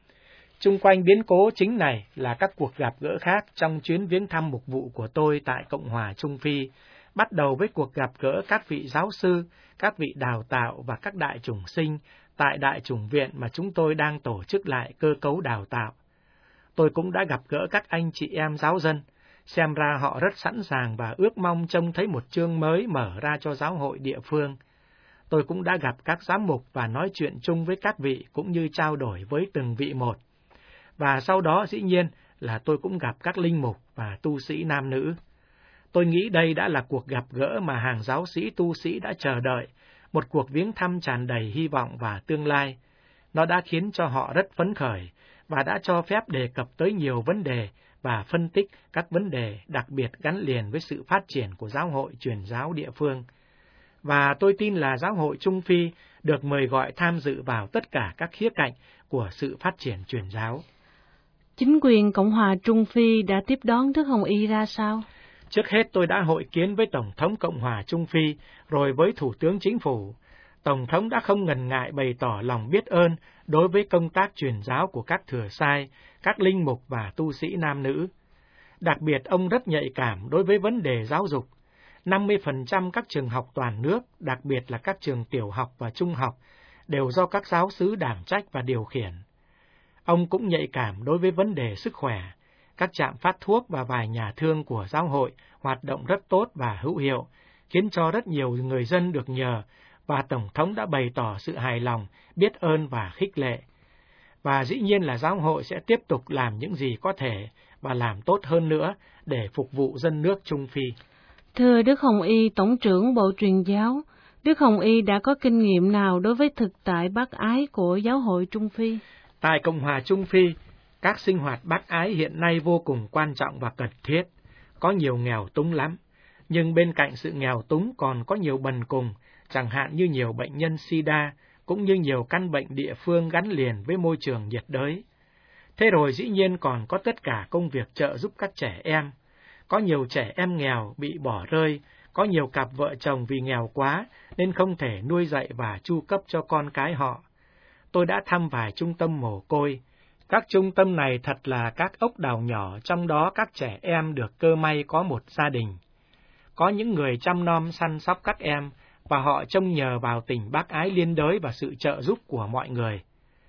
Chung quanh biến cố chính này là các cuộc gặp gỡ khác trong chuyến viếng thăm mục vụ của tôi tại Cộng hòa Trung Phi, bắt đầu với cuộc gặp gỡ các vị giáo sư, các vị đào tạo và các đại chủng sinh tại đại chủng viện mà chúng tôi đang tổ chức lại cơ cấu đào tạo. Tôi cũng đã gặp gỡ các anh chị em giáo dân, xem ra họ rất sẵn sàng và ước mong trông thấy một chương mới mở ra cho giáo hội địa phương. Tôi cũng đã gặp các giám mục và nói chuyện chung với các vị cũng như trao đổi với từng vị một. Và sau đó dĩ nhiên là tôi cũng gặp các linh mục và tu sĩ nam nữ. Tôi nghĩ đây đã là cuộc gặp gỡ mà hàng giáo sĩ tu sĩ đã chờ đợi, một cuộc viếng thăm tràn đầy hy vọng và tương lai. Nó đã khiến cho họ rất phấn khởi và đã cho phép đề cập tới nhiều vấn đề và phân tích các vấn đề đặc biệt gắn liền với sự phát triển của giáo hội truyền giáo địa phương. Và tôi tin là giáo hội Trung Phi được mời gọi tham dự vào tất cả các khía cạnh của sự phát triển truyền giáo. Chính quyền Cộng hòa Trung Phi đã tiếp đón Đức Hồng Y ra sao? Trước hết tôi đã hội kiến với Tổng thống Cộng hòa Trung Phi, rồi với Thủ tướng Chính phủ. Tổng thống đã không ngần ngại bày tỏ lòng biết ơn đối với công tác truyền giáo của các thừa sai, các linh mục và tu sĩ nam nữ. Đặc biệt ông rất nhạy cảm đối với vấn đề giáo dục. năm mươi phần trăm các trường học toàn nước, đặc biệt là các trường tiểu học và trung học, đều do các giáo xứ đảm trách và điều khiển. Ông cũng nhạy cảm đối với vấn đề sức khỏe. Các trạm phát thuốc và vài nhà thương của giáo hội hoạt động rất tốt và hữu hiệu, khiến cho rất nhiều người dân được nhờ, và Tổng thống đã bày tỏ sự hài lòng, biết ơn và khích lệ. Và dĩ nhiên là giáo hội sẽ tiếp tục làm những gì có thể và làm tốt hơn nữa để phục vụ dân nước Trung Phi. Thưa Đức Hồng Y, Tổng trưởng Bộ Truyền giáo, Đức Hồng Y đã có kinh nghiệm nào đối với thực tại bác ái của giáo hội Trung Phi? Tại Cộng hòa Trung Phi, các sinh hoạt bác ái hiện nay vô cùng quan trọng và cần thiết. Có nhiều nghèo túng lắm, nhưng bên cạnh sự nghèo túng còn có nhiều bần cùng, chẳng hạn như nhiều bệnh nhân sida, cũng như nhiều căn bệnh địa phương gắn liền với môi trường nhiệt đới. Thế rồi dĩ nhiên còn có tất cả công việc trợ giúp các trẻ em. Có nhiều trẻ em nghèo bị bỏ rơi, có nhiều cặp vợ chồng vì nghèo quá nên không thể nuôi dạy và chu cấp cho con cái họ. Tôi đã thăm vài trung tâm mồ côi. Các trung tâm này thật là các ốc đào nhỏ, trong đó các trẻ em được cơ may có một gia đình. Có những người chăm nom săn sóc các em, và họ trông nhờ vào tình bác ái liên đới và sự trợ giúp của mọi người.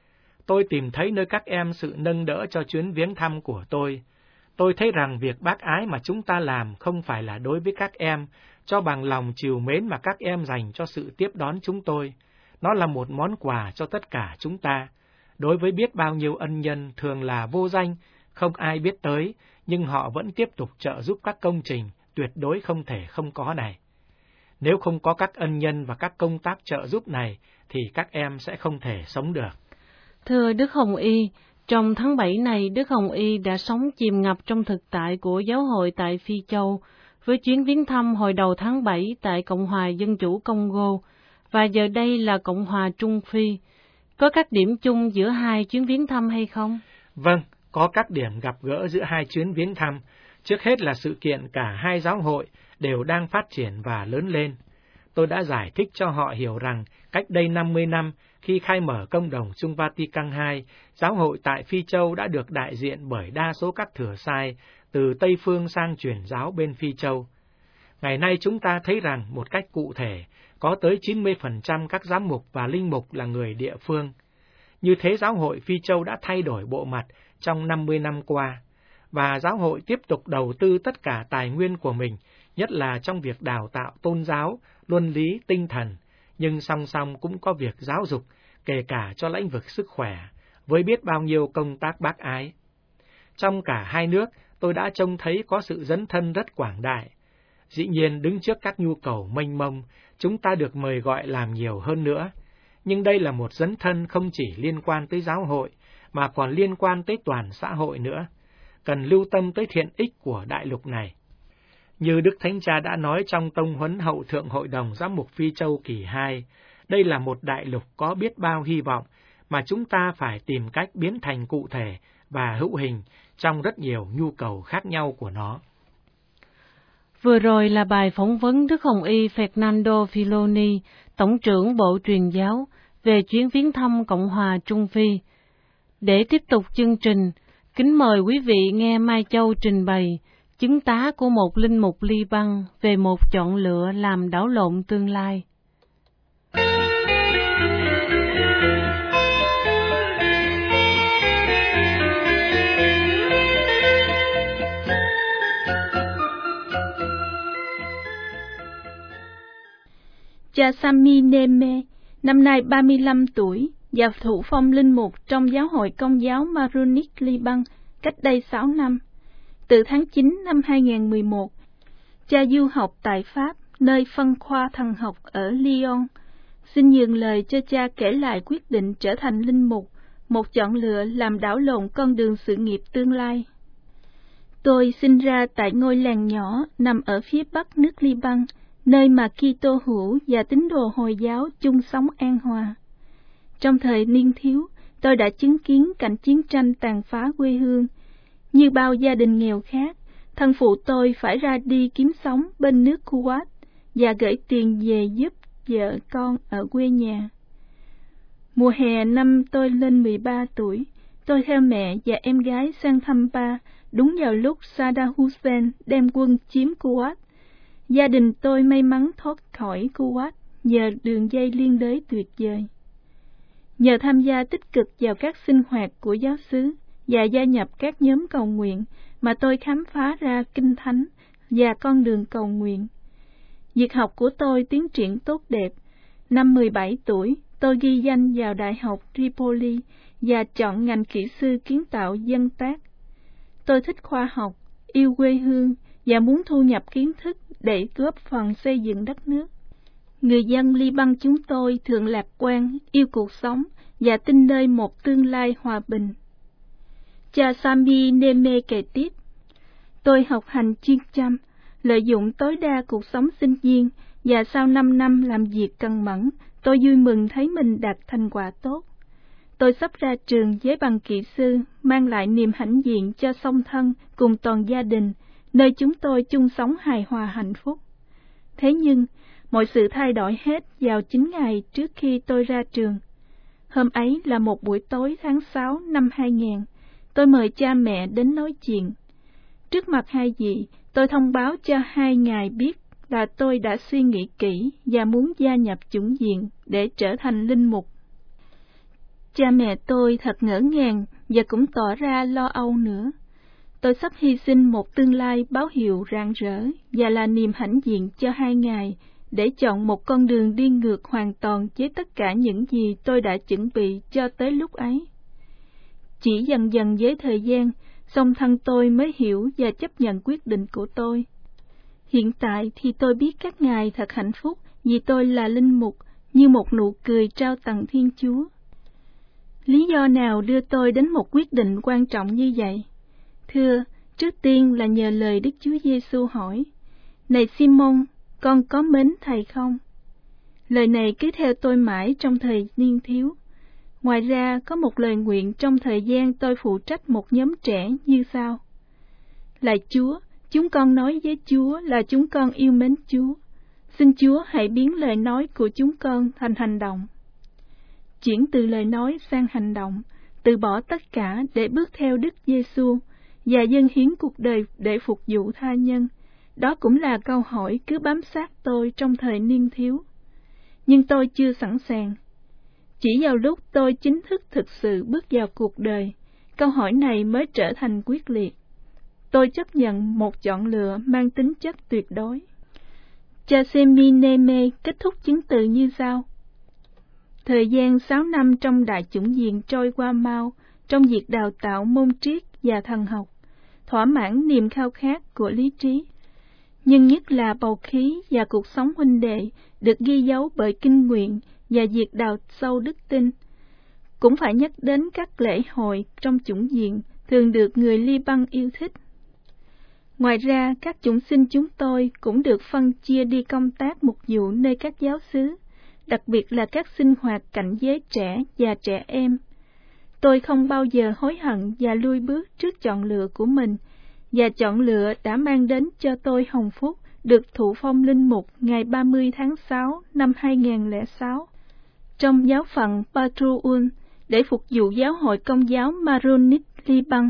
Tôi tìm thấy nơi các em sự nâng đỡ cho chuyến viếng thăm của tôi. Tôi thấy rằng việc bác ái mà chúng ta làm không phải là đối với các em, cho bằng lòng trìu mến mà các em dành cho sự tiếp đón chúng tôi. Nó là một món quà cho tất cả chúng ta. Đối với biết bao nhiêu ân nhân thường là vô danh, không ai biết tới, nhưng họ vẫn tiếp tục trợ giúp các công trình tuyệt đối không thể không có này. Nếu không có các ân nhân và các công tác trợ giúp này, thì các em sẽ không thể sống được. Thưa Đức Hồng Y, trong tháng bảy này, Đức Hồng Y đã sống chìm ngập trong thực tại của giáo hội tại Phi Châu, với chuyến viếng thăm hồi đầu tháng bảy tại Cộng hòa Dân chủ Congo, và giờ đây là Cộng hòa Trung Phi. Có các điểm chung giữa hai chuyến viếng thăm hay không? Vâng, có các điểm gặp gỡ giữa hai chuyến viếng thăm. Trước hết là sự kiện cả hai giáo hội đều đang phát triển và lớn lên. Tôi đã giải thích cho họ hiểu rằng cách đây năm mươi năm, Khi khai mở Công đồng Chung Vatican hai, giáo hội tại Phi Châu đã được đại diện bởi đa số các thừa sai từ Tây Phương sang truyền giáo bên Phi Châu. Ngày nay chúng ta thấy rằng một cách cụ thể, có tới chín mươi phần trăm các giám mục và linh mục là người địa phương. Như thế giáo hội Phi Châu đã thay đổi bộ mặt trong năm mươi năm qua, và giáo hội tiếp tục đầu tư tất cả tài nguyên của mình, nhất là trong việc đào tạo tôn giáo, luân lý, tinh thần, nhưng song song cũng có việc giáo dục, kể cả cho lĩnh vực sức khỏe, với biết bao nhiêu công tác bác ái. Trong cả hai nước, tôi đã trông thấy có sự dấn thân rất quảng đại. Dĩ nhiên, đứng trước các nhu cầu mênh mông, chúng ta được mời gọi làm nhiều hơn nữa. Nhưng đây là một dấn thân không chỉ liên quan tới giáo hội, mà còn liên quan tới toàn xã hội nữa. Cần lưu tâm tới thiện ích của đại lục này. Như Đức Thánh Cha đã nói trong tông huấn Hậu Thượng Hội đồng Giám mục Phi Châu kỳ hai, đây là một đại lục có biết bao hy vọng, mà chúng ta phải tìm cách biến thành cụ thể và hữu hình trong rất nhiều nhu cầu khác nhau của nó. Vừa rồi là bài phỏng vấn Đức Hồng Y Fernando Filoni, Tổng trưởng Bộ Truyền giáo, về chuyến viếng thăm Cộng hòa Trung Phi. Để tiếp tục chương trình, kính mời quý vị nghe Mai Châu trình bày chứng tá của một linh mục Liban về một chọn lựa làm đảo lộn tương lai. Cha Sami Neme, năm nay ba mươi lăm tuổi, và thụ phong linh mục trong giáo hội Công giáo Maronite Liban cách đây sáu năm. Từ tháng chín năm hai nghìn không trăm mười một, cha du học tại Pháp, nơi phân khoa thần học ở Lyon. Xin nhường lời cho cha kể lại quyết định trở thành linh mục, một chọn lựa làm đảo lộn con đường sự nghiệp tương lai. Tôi sinh ra tại ngôi làng nhỏ nằm ở phía bắc nước Liban, nơi mà Kitô hữu và tín đồ Hồi giáo chung sống an hòa. Trong thời niên thiếu, tôi đã chứng kiến cảnh chiến tranh tàn phá quê hương. Như bao gia đình nghèo khác, thân phụ tôi phải ra đi kiếm sống bên nước Kuwait và gửi tiền về giúp vợ con ở quê nhà. Mùa hè năm tôi lên mười ba tuổi, tôi theo mẹ và em gái sang thăm ba, đúng vào lúc Saddam Hussein đem quân chiếm Kuwait. Gia đình tôi may mắn thoát khỏi Kuwait nhờ đường dây liên đới tuyệt vời. Nhờ tham gia tích cực vào các sinh hoạt của giáo xứ và gia nhập các nhóm cầu nguyện mà tôi khám phá ra Kinh Thánh và con đường cầu nguyện. Việc học của tôi tiến triển tốt đẹp. Năm mười bảy tuổi, tôi ghi danh vào Đại học Tripoli và chọn ngành kỹ sư kiến tạo dân tác. Tôi thích khoa học, yêu quê hương và muốn thu nhập kiến thức để góp phần xây dựng đất nước. Người dân Liban chúng tôi thường lạc quan, yêu cuộc sống và tin nơi một tương lai hòa bình. Cha Sami Neme kể tiếp, tôi học hành chuyên chăm, lợi dụng tối đa cuộc sống sinh viên và sau năm năm làm việc cần mẫn, tôi vui mừng thấy mình đạt thành quả tốt. Tôi sắp ra trường với bằng kỹ sư, mang lại niềm hãnh diện cho song thân cùng toàn gia đình, nơi chúng tôi chung sống hài hòa hạnh phúc. Thế nhưng, mọi sự thay đổi hết vào chín ngày trước khi tôi ra trường. Hôm ấy là một buổi tối tháng sáu năm hai nghìn, tôi mời cha mẹ đến nói chuyện. Trước mặt hai vị, tôi thông báo cho hai ngài biết là tôi đã suy nghĩ kỹ và muốn gia nhập chủng viện để trở thành linh mục. Cha mẹ tôi thật ngỡ ngàng và cũng tỏ ra lo âu nữa. Tôi sắp hy sinh một tương lai báo hiệu rạng rỡ và là niềm hãnh diện cho hai ngài để chọn một con đường đi ngược hoàn toàn với tất cả những gì tôi đã chuẩn bị cho tới lúc ấy. Chỉ dần dần với thời gian, song thân tôi mới hiểu và chấp nhận quyết định của tôi. Hiện tại thì tôi biết các ngài thật hạnh phúc vì tôi là linh mục, như một nụ cười trao tặng Thiên Chúa. Lý do nào đưa tôi đến một quyết định quan trọng như vậy? Thưa, trước tiên là nhờ lời Đức Chúa Giêsu hỏi: "Này Simon, con có mến Thầy không?" Lời này cứ theo tôi mãi trong thời niên thiếu. Ngoài ra, có một lời nguyện trong thời gian tôi phụ trách một nhóm trẻ như sau: "Lạy Chúa, chúng con nói với Chúa là chúng con yêu mến Chúa. Xin Chúa hãy biến lời nói của chúng con thành hành động." chuyển từ lời nói sang hành động, từ bỏ tất cả để bước theo Đức Giêsu và dâng hiến cuộc đời để phục vụ tha nhân. Đó cũng là câu hỏi cứ bám sát tôi trong thời niên thiếu. Nhưng tôi chưa sẵn sàng. Chỉ vào lúc tôi chính thức thực sự bước vào cuộc đời, câu hỏi này mới trở thành quyết liệt. Tôi chấp nhận một chọn lựa mang tính chất tuyệt đối. Chasemineme kết thúc chứng từ như sau. Thời gian sáu năm trong đại chủng viện trôi qua mau trong việc đào tạo môn triết và thần học, thỏa mãn niềm khao khát của lý trí. Nhưng nhất là bầu khí và cuộc sống huynh đệ được ghi dấu bởi kinh nguyện và việc đào sâu đức tin. Cũng phải nhắc đến các lễ hội trong chủng viện thường được người Liban yêu thích. Ngoài ra, các chủng sinh chúng tôi cũng được phân chia đi công tác mục vụ nơi các giáo xứ, đặc biệt là các sinh hoạt cảnh giới trẻ và trẻ em. Tôi không bao giờ hối hận và lui bước trước chọn lựa của mình, và chọn lựa đã mang đến cho tôi hồng phúc được thụ phong linh mục ngày ba mươi tháng sáu năm hai nghìn lẻ sáu trong giáo phận Patruun để phục vụ giáo hội Công giáo Maronite Liban.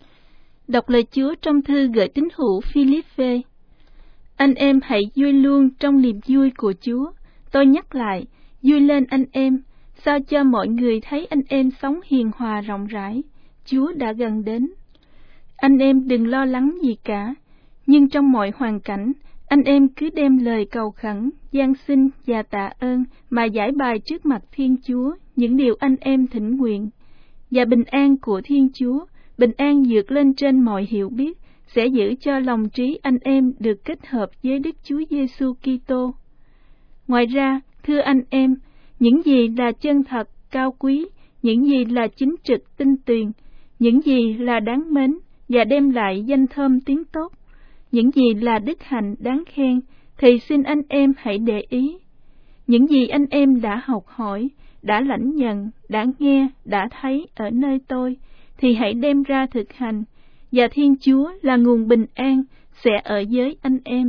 Đọc lời Chúa trong thư gửi tín hữu Philippe. Anh em hãy vui luôn trong niềm vui của Chúa. Tôi nhắc lại, vui lên anh em, sao cho mọi người thấy anh em sống hiền hòa rộng rãi. Chúa đã gần đến. Anh em đừng lo lắng gì cả, nhưng trong mọi hoàn cảnh, anh em cứ đem lời cầu khẩn, van xin và tạ ơn mà giải bày trước mặt Thiên Chúa những điều anh em thỉnh nguyện. Và bình an của Thiên Chúa, bình an vượt lên trên mọi hiểu biết, sẽ giữ cho lòng trí anh em được kết hợp với Đức Chúa Giêsu Kitô. Ngoài ra, thưa anh em, những gì là chân thật, cao quý, những gì là chính trực, tinh tuyền, những gì là đáng mến và đem lại danh thơm tiếng tốt, những gì là đức hạnh đáng khen, thì xin anh em hãy để ý. Những gì anh em đã học hỏi, đã lãnh nhận, đã nghe, đã thấy ở nơi tôi, thì hãy đem ra thực hành, và Thiên Chúa là nguồn bình an sẽ ở với anh em.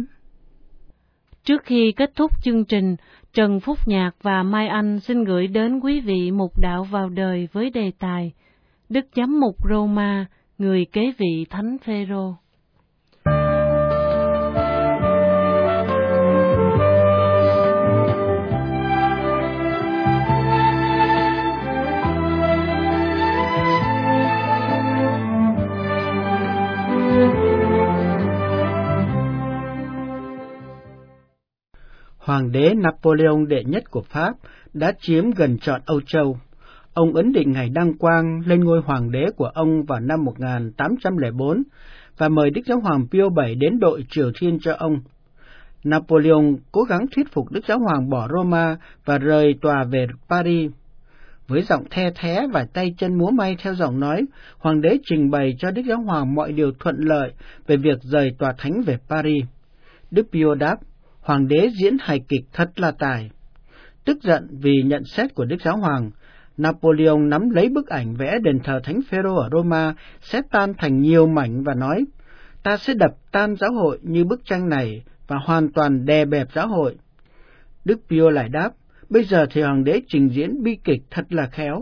Trước khi kết thúc chương trình, Trần Phúc Nhạc và Mai Anh xin gửi đến quý vị mục đạo vào đời với đề tài Đức Giám mục Roma, người kế vị Thánh Phêrô. Hoàng đế Napoleon đệ nhất của Pháp đã chiếm gần trọn Âu Châu. Ông ấn định ngày đăng quang lên ngôi hoàng đế của ông vào năm một nghìn tám trăm lẻ bốn và mời Đức Giáo hoàng Pio bảy đến đội triều thiên cho ông. Napoleon cố gắng thuyết phục Đức Giáo hoàng bỏ Roma và rời tòa về Paris. Với giọng the thé và tay chân múa may theo giọng nói, hoàng đế trình bày cho Đức Giáo hoàng mọi điều thuận lợi về việc rời tòa thánh về Paris. Đức Pio đáp, hoàng đế diễn hài kịch thật là tài. Tức giận vì nhận xét của Đức Giáo hoàng, Napoleon nắm lấy bức ảnh vẽ đền thờ Thánh Phêrô ở Roma, xé tan thành nhiều mảnh và nói, ta sẽ đập tan giáo hội như bức tranh này và hoàn toàn đè bẹp giáo hội. Đức Pio lại đáp, bây giờ thì hoàng đế trình diễn bi kịch thật là khéo.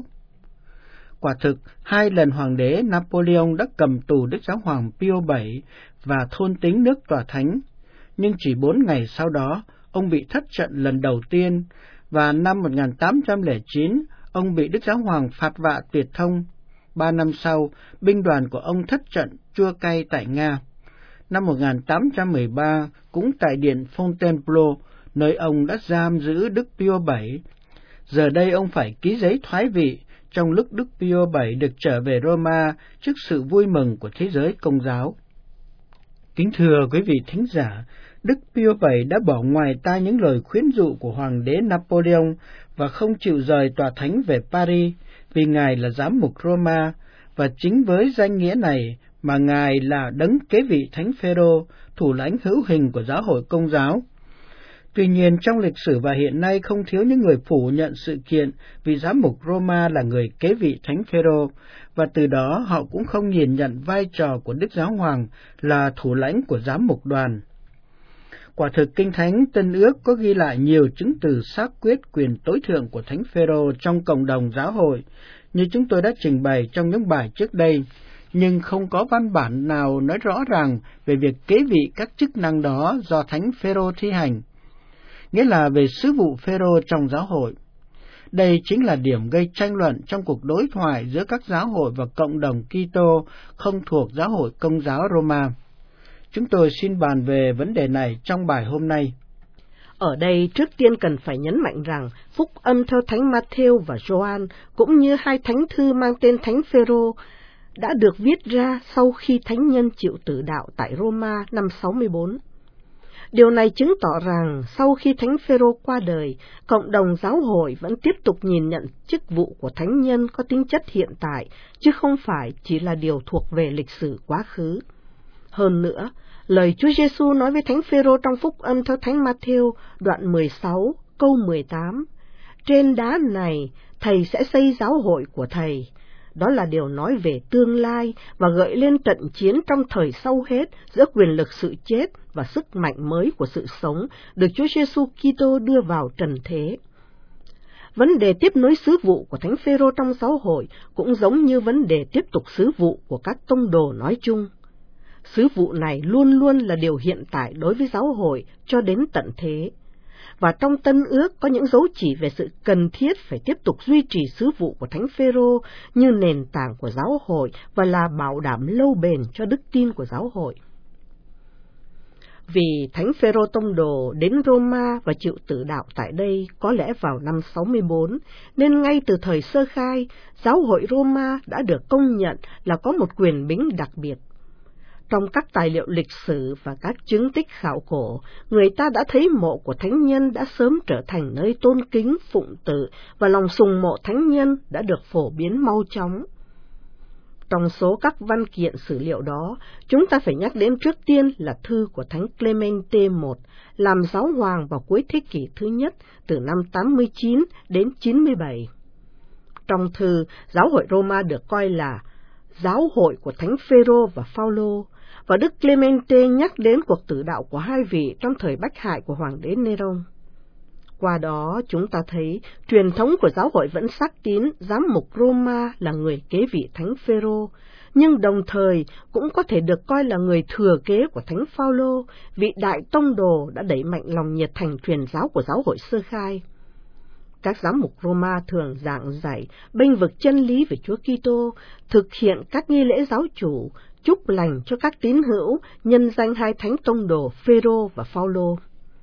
Quả thực, hai lần hoàng đế Napoleon đã cầm tù Đức Giáo hoàng Pio bảy và thôn tính nước tòa thánh, nhưng chỉ bốn ngày sau đó, ông bị thất trận lần đầu tiên, và năm một nghìn tám trăm lẻ chín, ông bị Đức Giáo hoàng phạt vạ tuyệt thông. Ba năm sau, binh đoàn của ông thất trận chua cay tại Nga. Năm một nghìn tám trăm mười ba, cũng tại điện Fontainebleau, nơi ông đã giam giữ Đức Pio bảy. Giờ đây ông phải ký giấy thoái vị, trong lúc Đức Pio bảy được trở về Roma trước sự vui mừng của thế giới Công giáo. Kính thưa quý vị thính giả, Đức Pio bảy đã bỏ ngoài tai những lời khuyến dụ của Hoàng đế Napoleon và không chịu rời tòa thánh về Paris vì Ngài là giám mục Roma, và chính với danh nghĩa này mà Ngài là đấng kế vị Thánh Phêrô, thủ lãnh hữu hình của giáo hội Công giáo. Tuy nhiên, trong lịch sử và hiện nay không thiếu những người phủ nhận sự kiện vị giám mục Roma là người kế vị Thánh Phêrô, và từ đó họ cũng không nhìn nhận vai trò của Đức Giáo Hoàng là thủ lãnh của giám mục đoàn. Quả thực Kinh Thánh Tân Ước có ghi lại nhiều chứng từ xác quyết quyền tối thượng của Thánh Phêrô trong cộng đồng giáo hội, như chúng tôi đã trình bày trong những bài trước đây, nhưng không có văn bản nào nói rõ ràng về việc kế vị các chức năng đó do Thánh Phêrô thi hành, nghĩa là về sứ vụ Phêrô trong giáo hội. Đây chính là điểm gây tranh luận trong cuộc đối thoại giữa các giáo hội và cộng đồng Kitô không thuộc giáo hội Công giáo Roma. Chúng tôi xin bàn về vấn đề này trong bài hôm nay. Ở đây trước tiên cần phải nhấn mạnh rằng phúc âm theo Thánh Ma-thêu và Gioan cũng như hai thánh thư mang tên Thánh Phêrô đã được viết ra sau khi thánh nhân chịu tử đạo tại Roma năm sáu mươi bốn. Điều này chứng tỏ rằng sau khi Thánh Phêrô qua đời, cộng đồng giáo hội vẫn tiếp tục nhìn nhận chức vụ của thánh nhân có tính chất hiện tại, chứ không phải chỉ là điều thuộc về lịch sử quá khứ. Hơn nữa, lời Chúa Giêsu nói với Thánh Phêrô trong phúc âm theo Thánh Ma-thêu đoạn mười sáu câu mười tám: trên đá này thầy sẽ xây giáo hội của thầy. Đó là điều nói về tương lai và gợi lên trận chiến trong thời sau hết giữa quyền lực sự chết và sức mạnh mới của sự sống được Chúa Giêsu Kitô đưa vào trần thế. Vấn đề tiếp nối sứ vụ của Thánh Phêrô trong giáo hội cũng giống như vấn đề tiếp tục sứ vụ của các tông đồ nói chung. Sứ vụ này luôn luôn là điều hiện tại đối với giáo hội cho đến tận thế. Và trong Tân Ước có những dấu chỉ về sự cần thiết phải tiếp tục duy trì sứ vụ của Thánh Phêrô như nền tảng của giáo hội và là bảo đảm lâu bền cho đức tin của giáo hội. Vì Thánh Phêrô tông đồ đến Roma và chịu tử đạo tại đây có lẽ vào năm sáu mươi bốn, nên ngay từ thời sơ khai, giáo hội Roma đã được công nhận là có một quyền bính đặc biệt. Trong các tài liệu lịch sử và các chứng tích khảo cổ, người ta đã thấy mộ của thánh nhân đã sớm trở thành nơi tôn kính, phụng tự, và lòng sùng mộ thánh nhân đã được phổ biến mau chóng. Trong số các văn kiện sử liệu đó, chúng ta phải nhắc đến trước tiên là thư của Thánh Clemente một, làm giáo hoàng vào cuối thế kỷ thứ nhất, từ năm tám mươi chín đến chín mươi bảy. Trong thư, giáo hội Roma được coi là giáo hội của Thánh Phêrô và Phaolô, và Đức Clemente nhắc đến cuộc tử đạo của hai vị trong thời bách hại của Hoàng đế Nêrôn. Qua đó, chúng ta thấy truyền thống của giáo hội vẫn xác tín giám mục Roma là người kế vị Thánh Phêrô, nhưng đồng thời cũng có thể được coi là người thừa kế của Thánh Phaolô, vị đại tông đồ đã đẩy mạnh lòng nhiệt thành truyền giáo của giáo hội sơ khai. Các giám mục Roma thường giảng dạy, bênh vực chân lý về Chúa Kitô, thực hiện các nghi lễ giáo chủ, chúc lành cho các tín hữu, nhân danh hai thánh tông đồ Phêrô và Phaolô.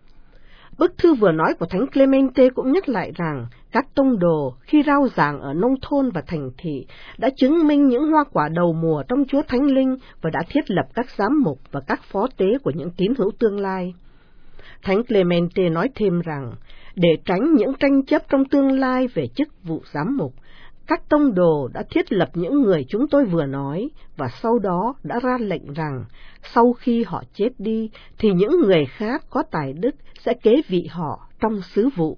Bức thư vừa nói của Thánh Clemente cũng nhắc lại rằng các tông đồ khi rao giảng ở nông thôn và thành thị đã chứng minh những hoa quả đầu mùa trong Chúa Thánh Linh và đã thiết lập các giám mục và các phó tế của những tín hữu tương lai. Thánh Clemente nói thêm rằng, để tránh những tranh chấp trong tương lai về chức vụ giám mục, các tông đồ đã thiết lập những người chúng tôi vừa nói, và sau đó đã ra lệnh rằng, sau khi họ chết đi, thì những người khác có tài đức sẽ kế vị họ trong sứ vụ.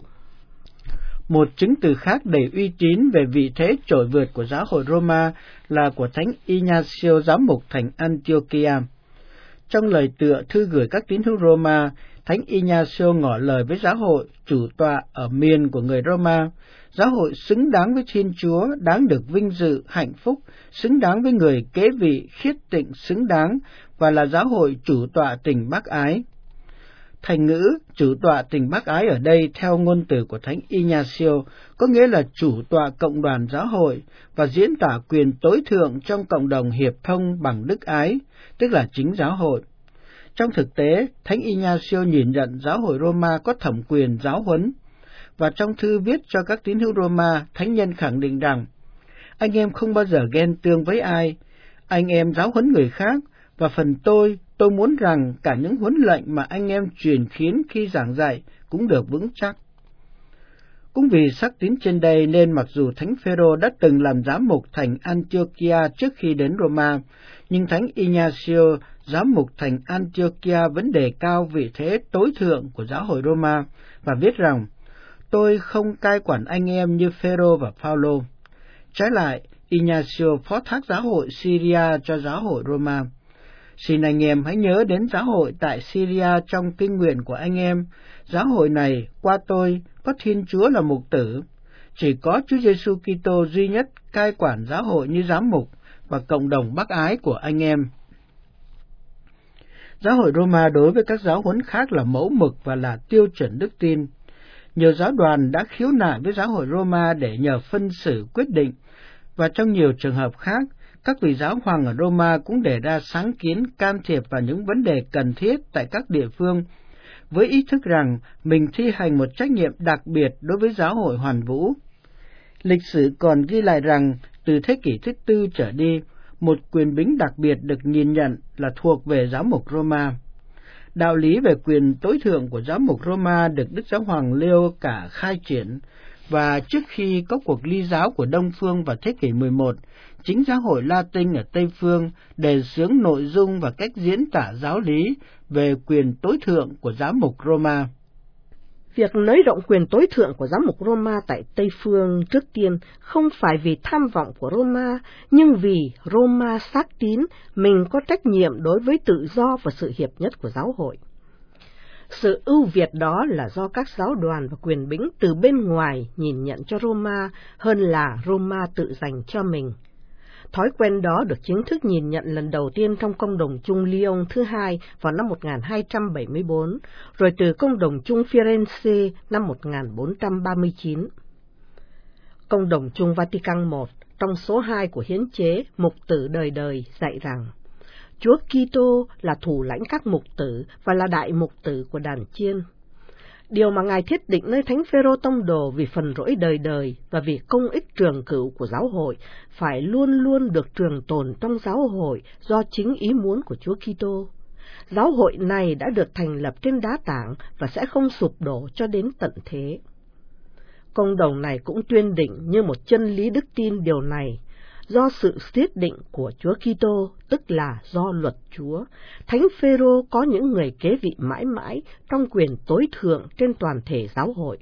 Một chứng từ khác đầy uy tín về vị thế trội vượt của giáo hội Roma là của Thánh Ignacio giám mục thành Antiochia. Trong lời tựa thư gửi các tín hữu Roma, Thánh Ignacio ngỏ lời với giáo hội chủ tọa ở miền của người Roma, giáo hội xứng đáng với Thiên Chúa, đáng được vinh dự, hạnh phúc, xứng đáng với người kế vị, khiết tịnh, xứng đáng, và là giáo hội chủ tọa tình bác ái. Thành ngữ chủ tọa tình bác ái ở đây theo ngôn từ của Thánh Ignacio có nghĩa là chủ tọa cộng đoàn giáo hội và diễn tả quyền tối thượng trong cộng đồng hiệp thông bằng đức ái, tức là chính giáo hội. Trong thực tế, Thánh Ignacio nhìn nhận giáo hội Roma có thẩm quyền giáo huấn, và trong thư viết cho các tín hữu Roma, thánh nhân khẳng định rằng, anh em không bao giờ ghen tương với ai, anh em giáo huấn người khác, và phần tôi, tôi muốn rằng cả những huấn lệnh mà anh em truyền khiến khi giảng dạy cũng được vững chắc. Cũng vì sắc tín trên đây nên mặc dù Thánh Phêrô đã từng làm giám mục thành Antiochia trước khi đến Roma, nhưng Thánh Ignacio, giám mục thành Antiochia vẫn đề cao vị thế tối thượng của giáo hội Roma và viết rằng, tôi không cai quản anh em như Phêrô và Phaolô. Trái lại, Ignacio phó thác giáo hội Syria cho giáo hội Roma. Xin anh em hãy nhớ đến giáo hội tại Syria trong kinh nguyện của anh em. Giáo hội này qua tôi có Thiên Chúa là mục tử. Chỉ có Chúa Giêsu Kitô duy nhất cai quản giáo hội như giám mục và cộng đồng bác ái của anh em. Giáo hội Roma đối với các giáo huấn khác là mẫu mực và là tiêu chuẩn đức tin. Nhiều giáo đoàn đã khiếu nại với giáo hội Roma để nhờ phân xử quyết định, và trong nhiều trường hợp khác, các vị giáo hoàng ở Roma cũng đề ra sáng kiến can thiệp vào những vấn đề cần thiết tại các địa phương, với ý thức rằng mình thi hành một trách nhiệm đặc biệt đối với giáo hội hoàn vũ. Lịch sử còn ghi lại rằng, từ thế kỷ thứ tư trở đi, một quyền bính đặc biệt được nhìn nhận là thuộc về giám mục Roma. Đạo lý về quyền tối thượng của giám mục Roma được Đức Giáo hoàng Leo cả khai triển, và trước khi có cuộc ly giáo của Đông Phương vào thế kỷ mười một, chính giáo hội Latin ở Tây Phương đề xướng nội dung và cách diễn tả giáo lý về quyền tối thượng của giám mục Roma. Việc nới rộng quyền tối thượng của giám mục Roma tại Tây Phương trước tiên không phải vì tham vọng của Roma, nhưng vì Roma xác tín mình có trách nhiệm đối với tự do và sự hiệp nhất của giáo hội. Sự ưu việt đó là do các giáo đoàn và quyền bính từ bên ngoài nhìn nhận cho Roma hơn là Roma tự dành cho mình. Thói quen đó được chính thức nhìn nhận lần đầu tiên trong Công đồng chung Lyon thứ hai vào năm một nghìn hai trăm bảy mươi tư, rồi từ Công đồng chung Firenze năm một nghìn bốn trăm ba mươi chín. Công đồng chung Vatican một trong số hai của hiến chế mục tử đời đời dạy rằng Chúa Kitô là thủ lãnh các mục tử và là đại mục tử của đàn chiên. Điều mà Ngài thiết định nơi Thánh Phêrô Tông Đồ vì phần rỗi đời đời và vì công ích trường cửu của giáo hội phải luôn luôn được trường tồn trong giáo hội do chính ý muốn của Chúa Kitô. Giáo hội này đã được thành lập trên đá tảng và sẽ không sụp đổ cho đến tận thế. Công đồng này cũng tuyên định như một chân lý đức tin điều này. Do sự quyết định của Chúa Kitô, tức là do luật Chúa, Thánh Phêrô có những người kế vị mãi mãi trong quyền tối thượng trên toàn thể giáo hội.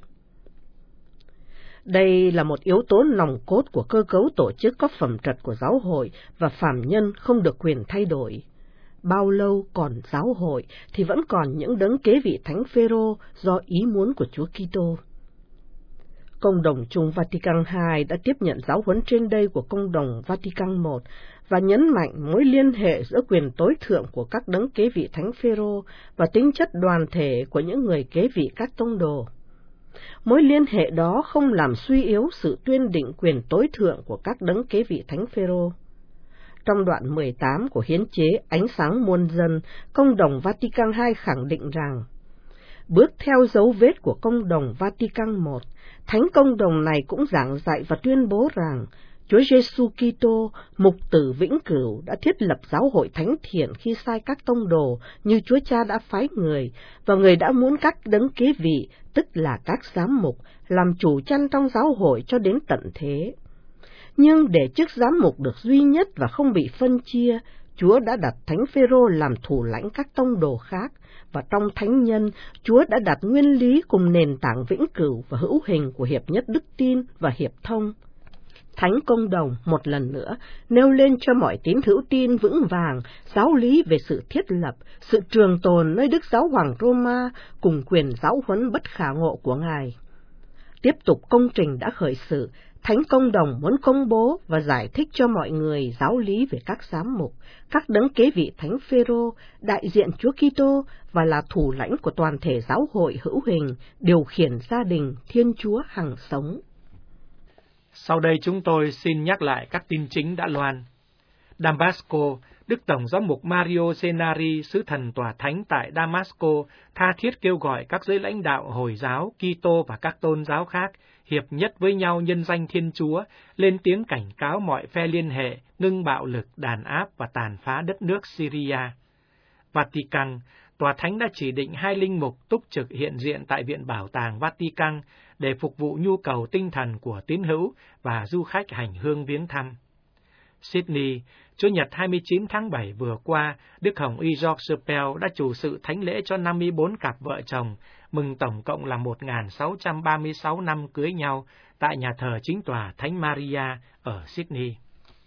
Đây là một yếu tố nòng cốt của cơ cấu tổ chức có phẩm trật của giáo hội và phàm nhân không được quyền thay đổi. Bao lâu còn giáo hội thì vẫn còn những đấng kế vị Thánh Phêrô do ý muốn của Chúa Kitô. Công đồng chung Vatican hai đã tiếp nhận giáo huấn trên đây của Công đồng Vatican một và nhấn mạnh mối liên hệ giữa quyền tối thượng của các đấng kế vị Thánh Phêrô và tính chất đoàn thể của những người kế vị các tông đồ. Mối liên hệ đó không làm suy yếu sự tuyên định quyền tối thượng của các đấng kế vị Thánh Phêrô. Trong đoạn mười tám của hiến chế Ánh sáng muôn dân, Công đồng Vatican hai khẳng định rằng, bước theo dấu vết của Công đồng Vatican một, Thánh Công đồng này cũng giảng dạy và tuyên bố rằng Chúa Giêsu Kitô, mục tử vĩnh cửu, đã thiết lập giáo hội thánh thiện khi sai các tông đồ như Chúa Cha đã phái người, và người đã muốn các đấng kế vị, tức là các giám mục, làm chủ chăn trong giáo hội cho đến tận thế. Nhưng để chức giám mục được duy nhất và không bị phân chia, Chúa đã đặt Thánh Phêrô làm thủ lãnh các tông đồ khác, và trong thánh nhân, Chúa đã đặt nguyên lý cùng nền tảng vĩnh cửu và hữu hình của hiệp nhất đức tin và hiệp thông. Thánh Công đồng một lần nữa nêu lên cho mọi tín hữu tin vững vàng giáo lý về sự thiết lập, sự trường tồn nơi Đức Giáo hoàng Roma cùng quyền giáo huấn bất khả ngộ của Ngài. Tiếp tục công trình đã khởi sự, Thánh Công đồng muốn công bố và giải thích cho mọi người giáo lý về các giám mục, các đấng kế vị Thánh Phêrô, đại diện Chúa Kitô và là thủ lãnh của toàn thể giáo hội hữu hình, điều khiển gia đình Thiên Chúa hằng sống. Sau đây chúng tôi xin nhắc lại các tin chính đã loan. Damasco, Đức Tổng giám mục Mario Zenari, sứ thần tòa thánh tại Damasco, tha thiết kêu gọi các giới lãnh đạo Hồi giáo, Kitô và các tôn giáo khác hiệp nhất với nhau nhân danh Thiên Chúa, lên tiếng cảnh cáo mọi phe liên hệ, ngưng bạo lực, đàn áp và tàn phá đất nước Syria. Vatican, tòa thánh đã chỉ định hai linh mục túc trực hiện diện tại Viện Bảo tàng Vatican để phục vụ nhu cầu tinh thần của tín hữu và du khách hành hương viếng thăm. Sydney, Chủ nhật hai mươi chín tháng bảy vừa qua, Đức Hồng Y George Chappell đã chủ sự thánh lễ cho năm mươi bốn cặp vợ chồng, mừng tổng cộng là một nghìn sáu trăm ba mươi sáu năm cưới nhau tại nhà thờ chính tòa Thánh Maria ở Sydney.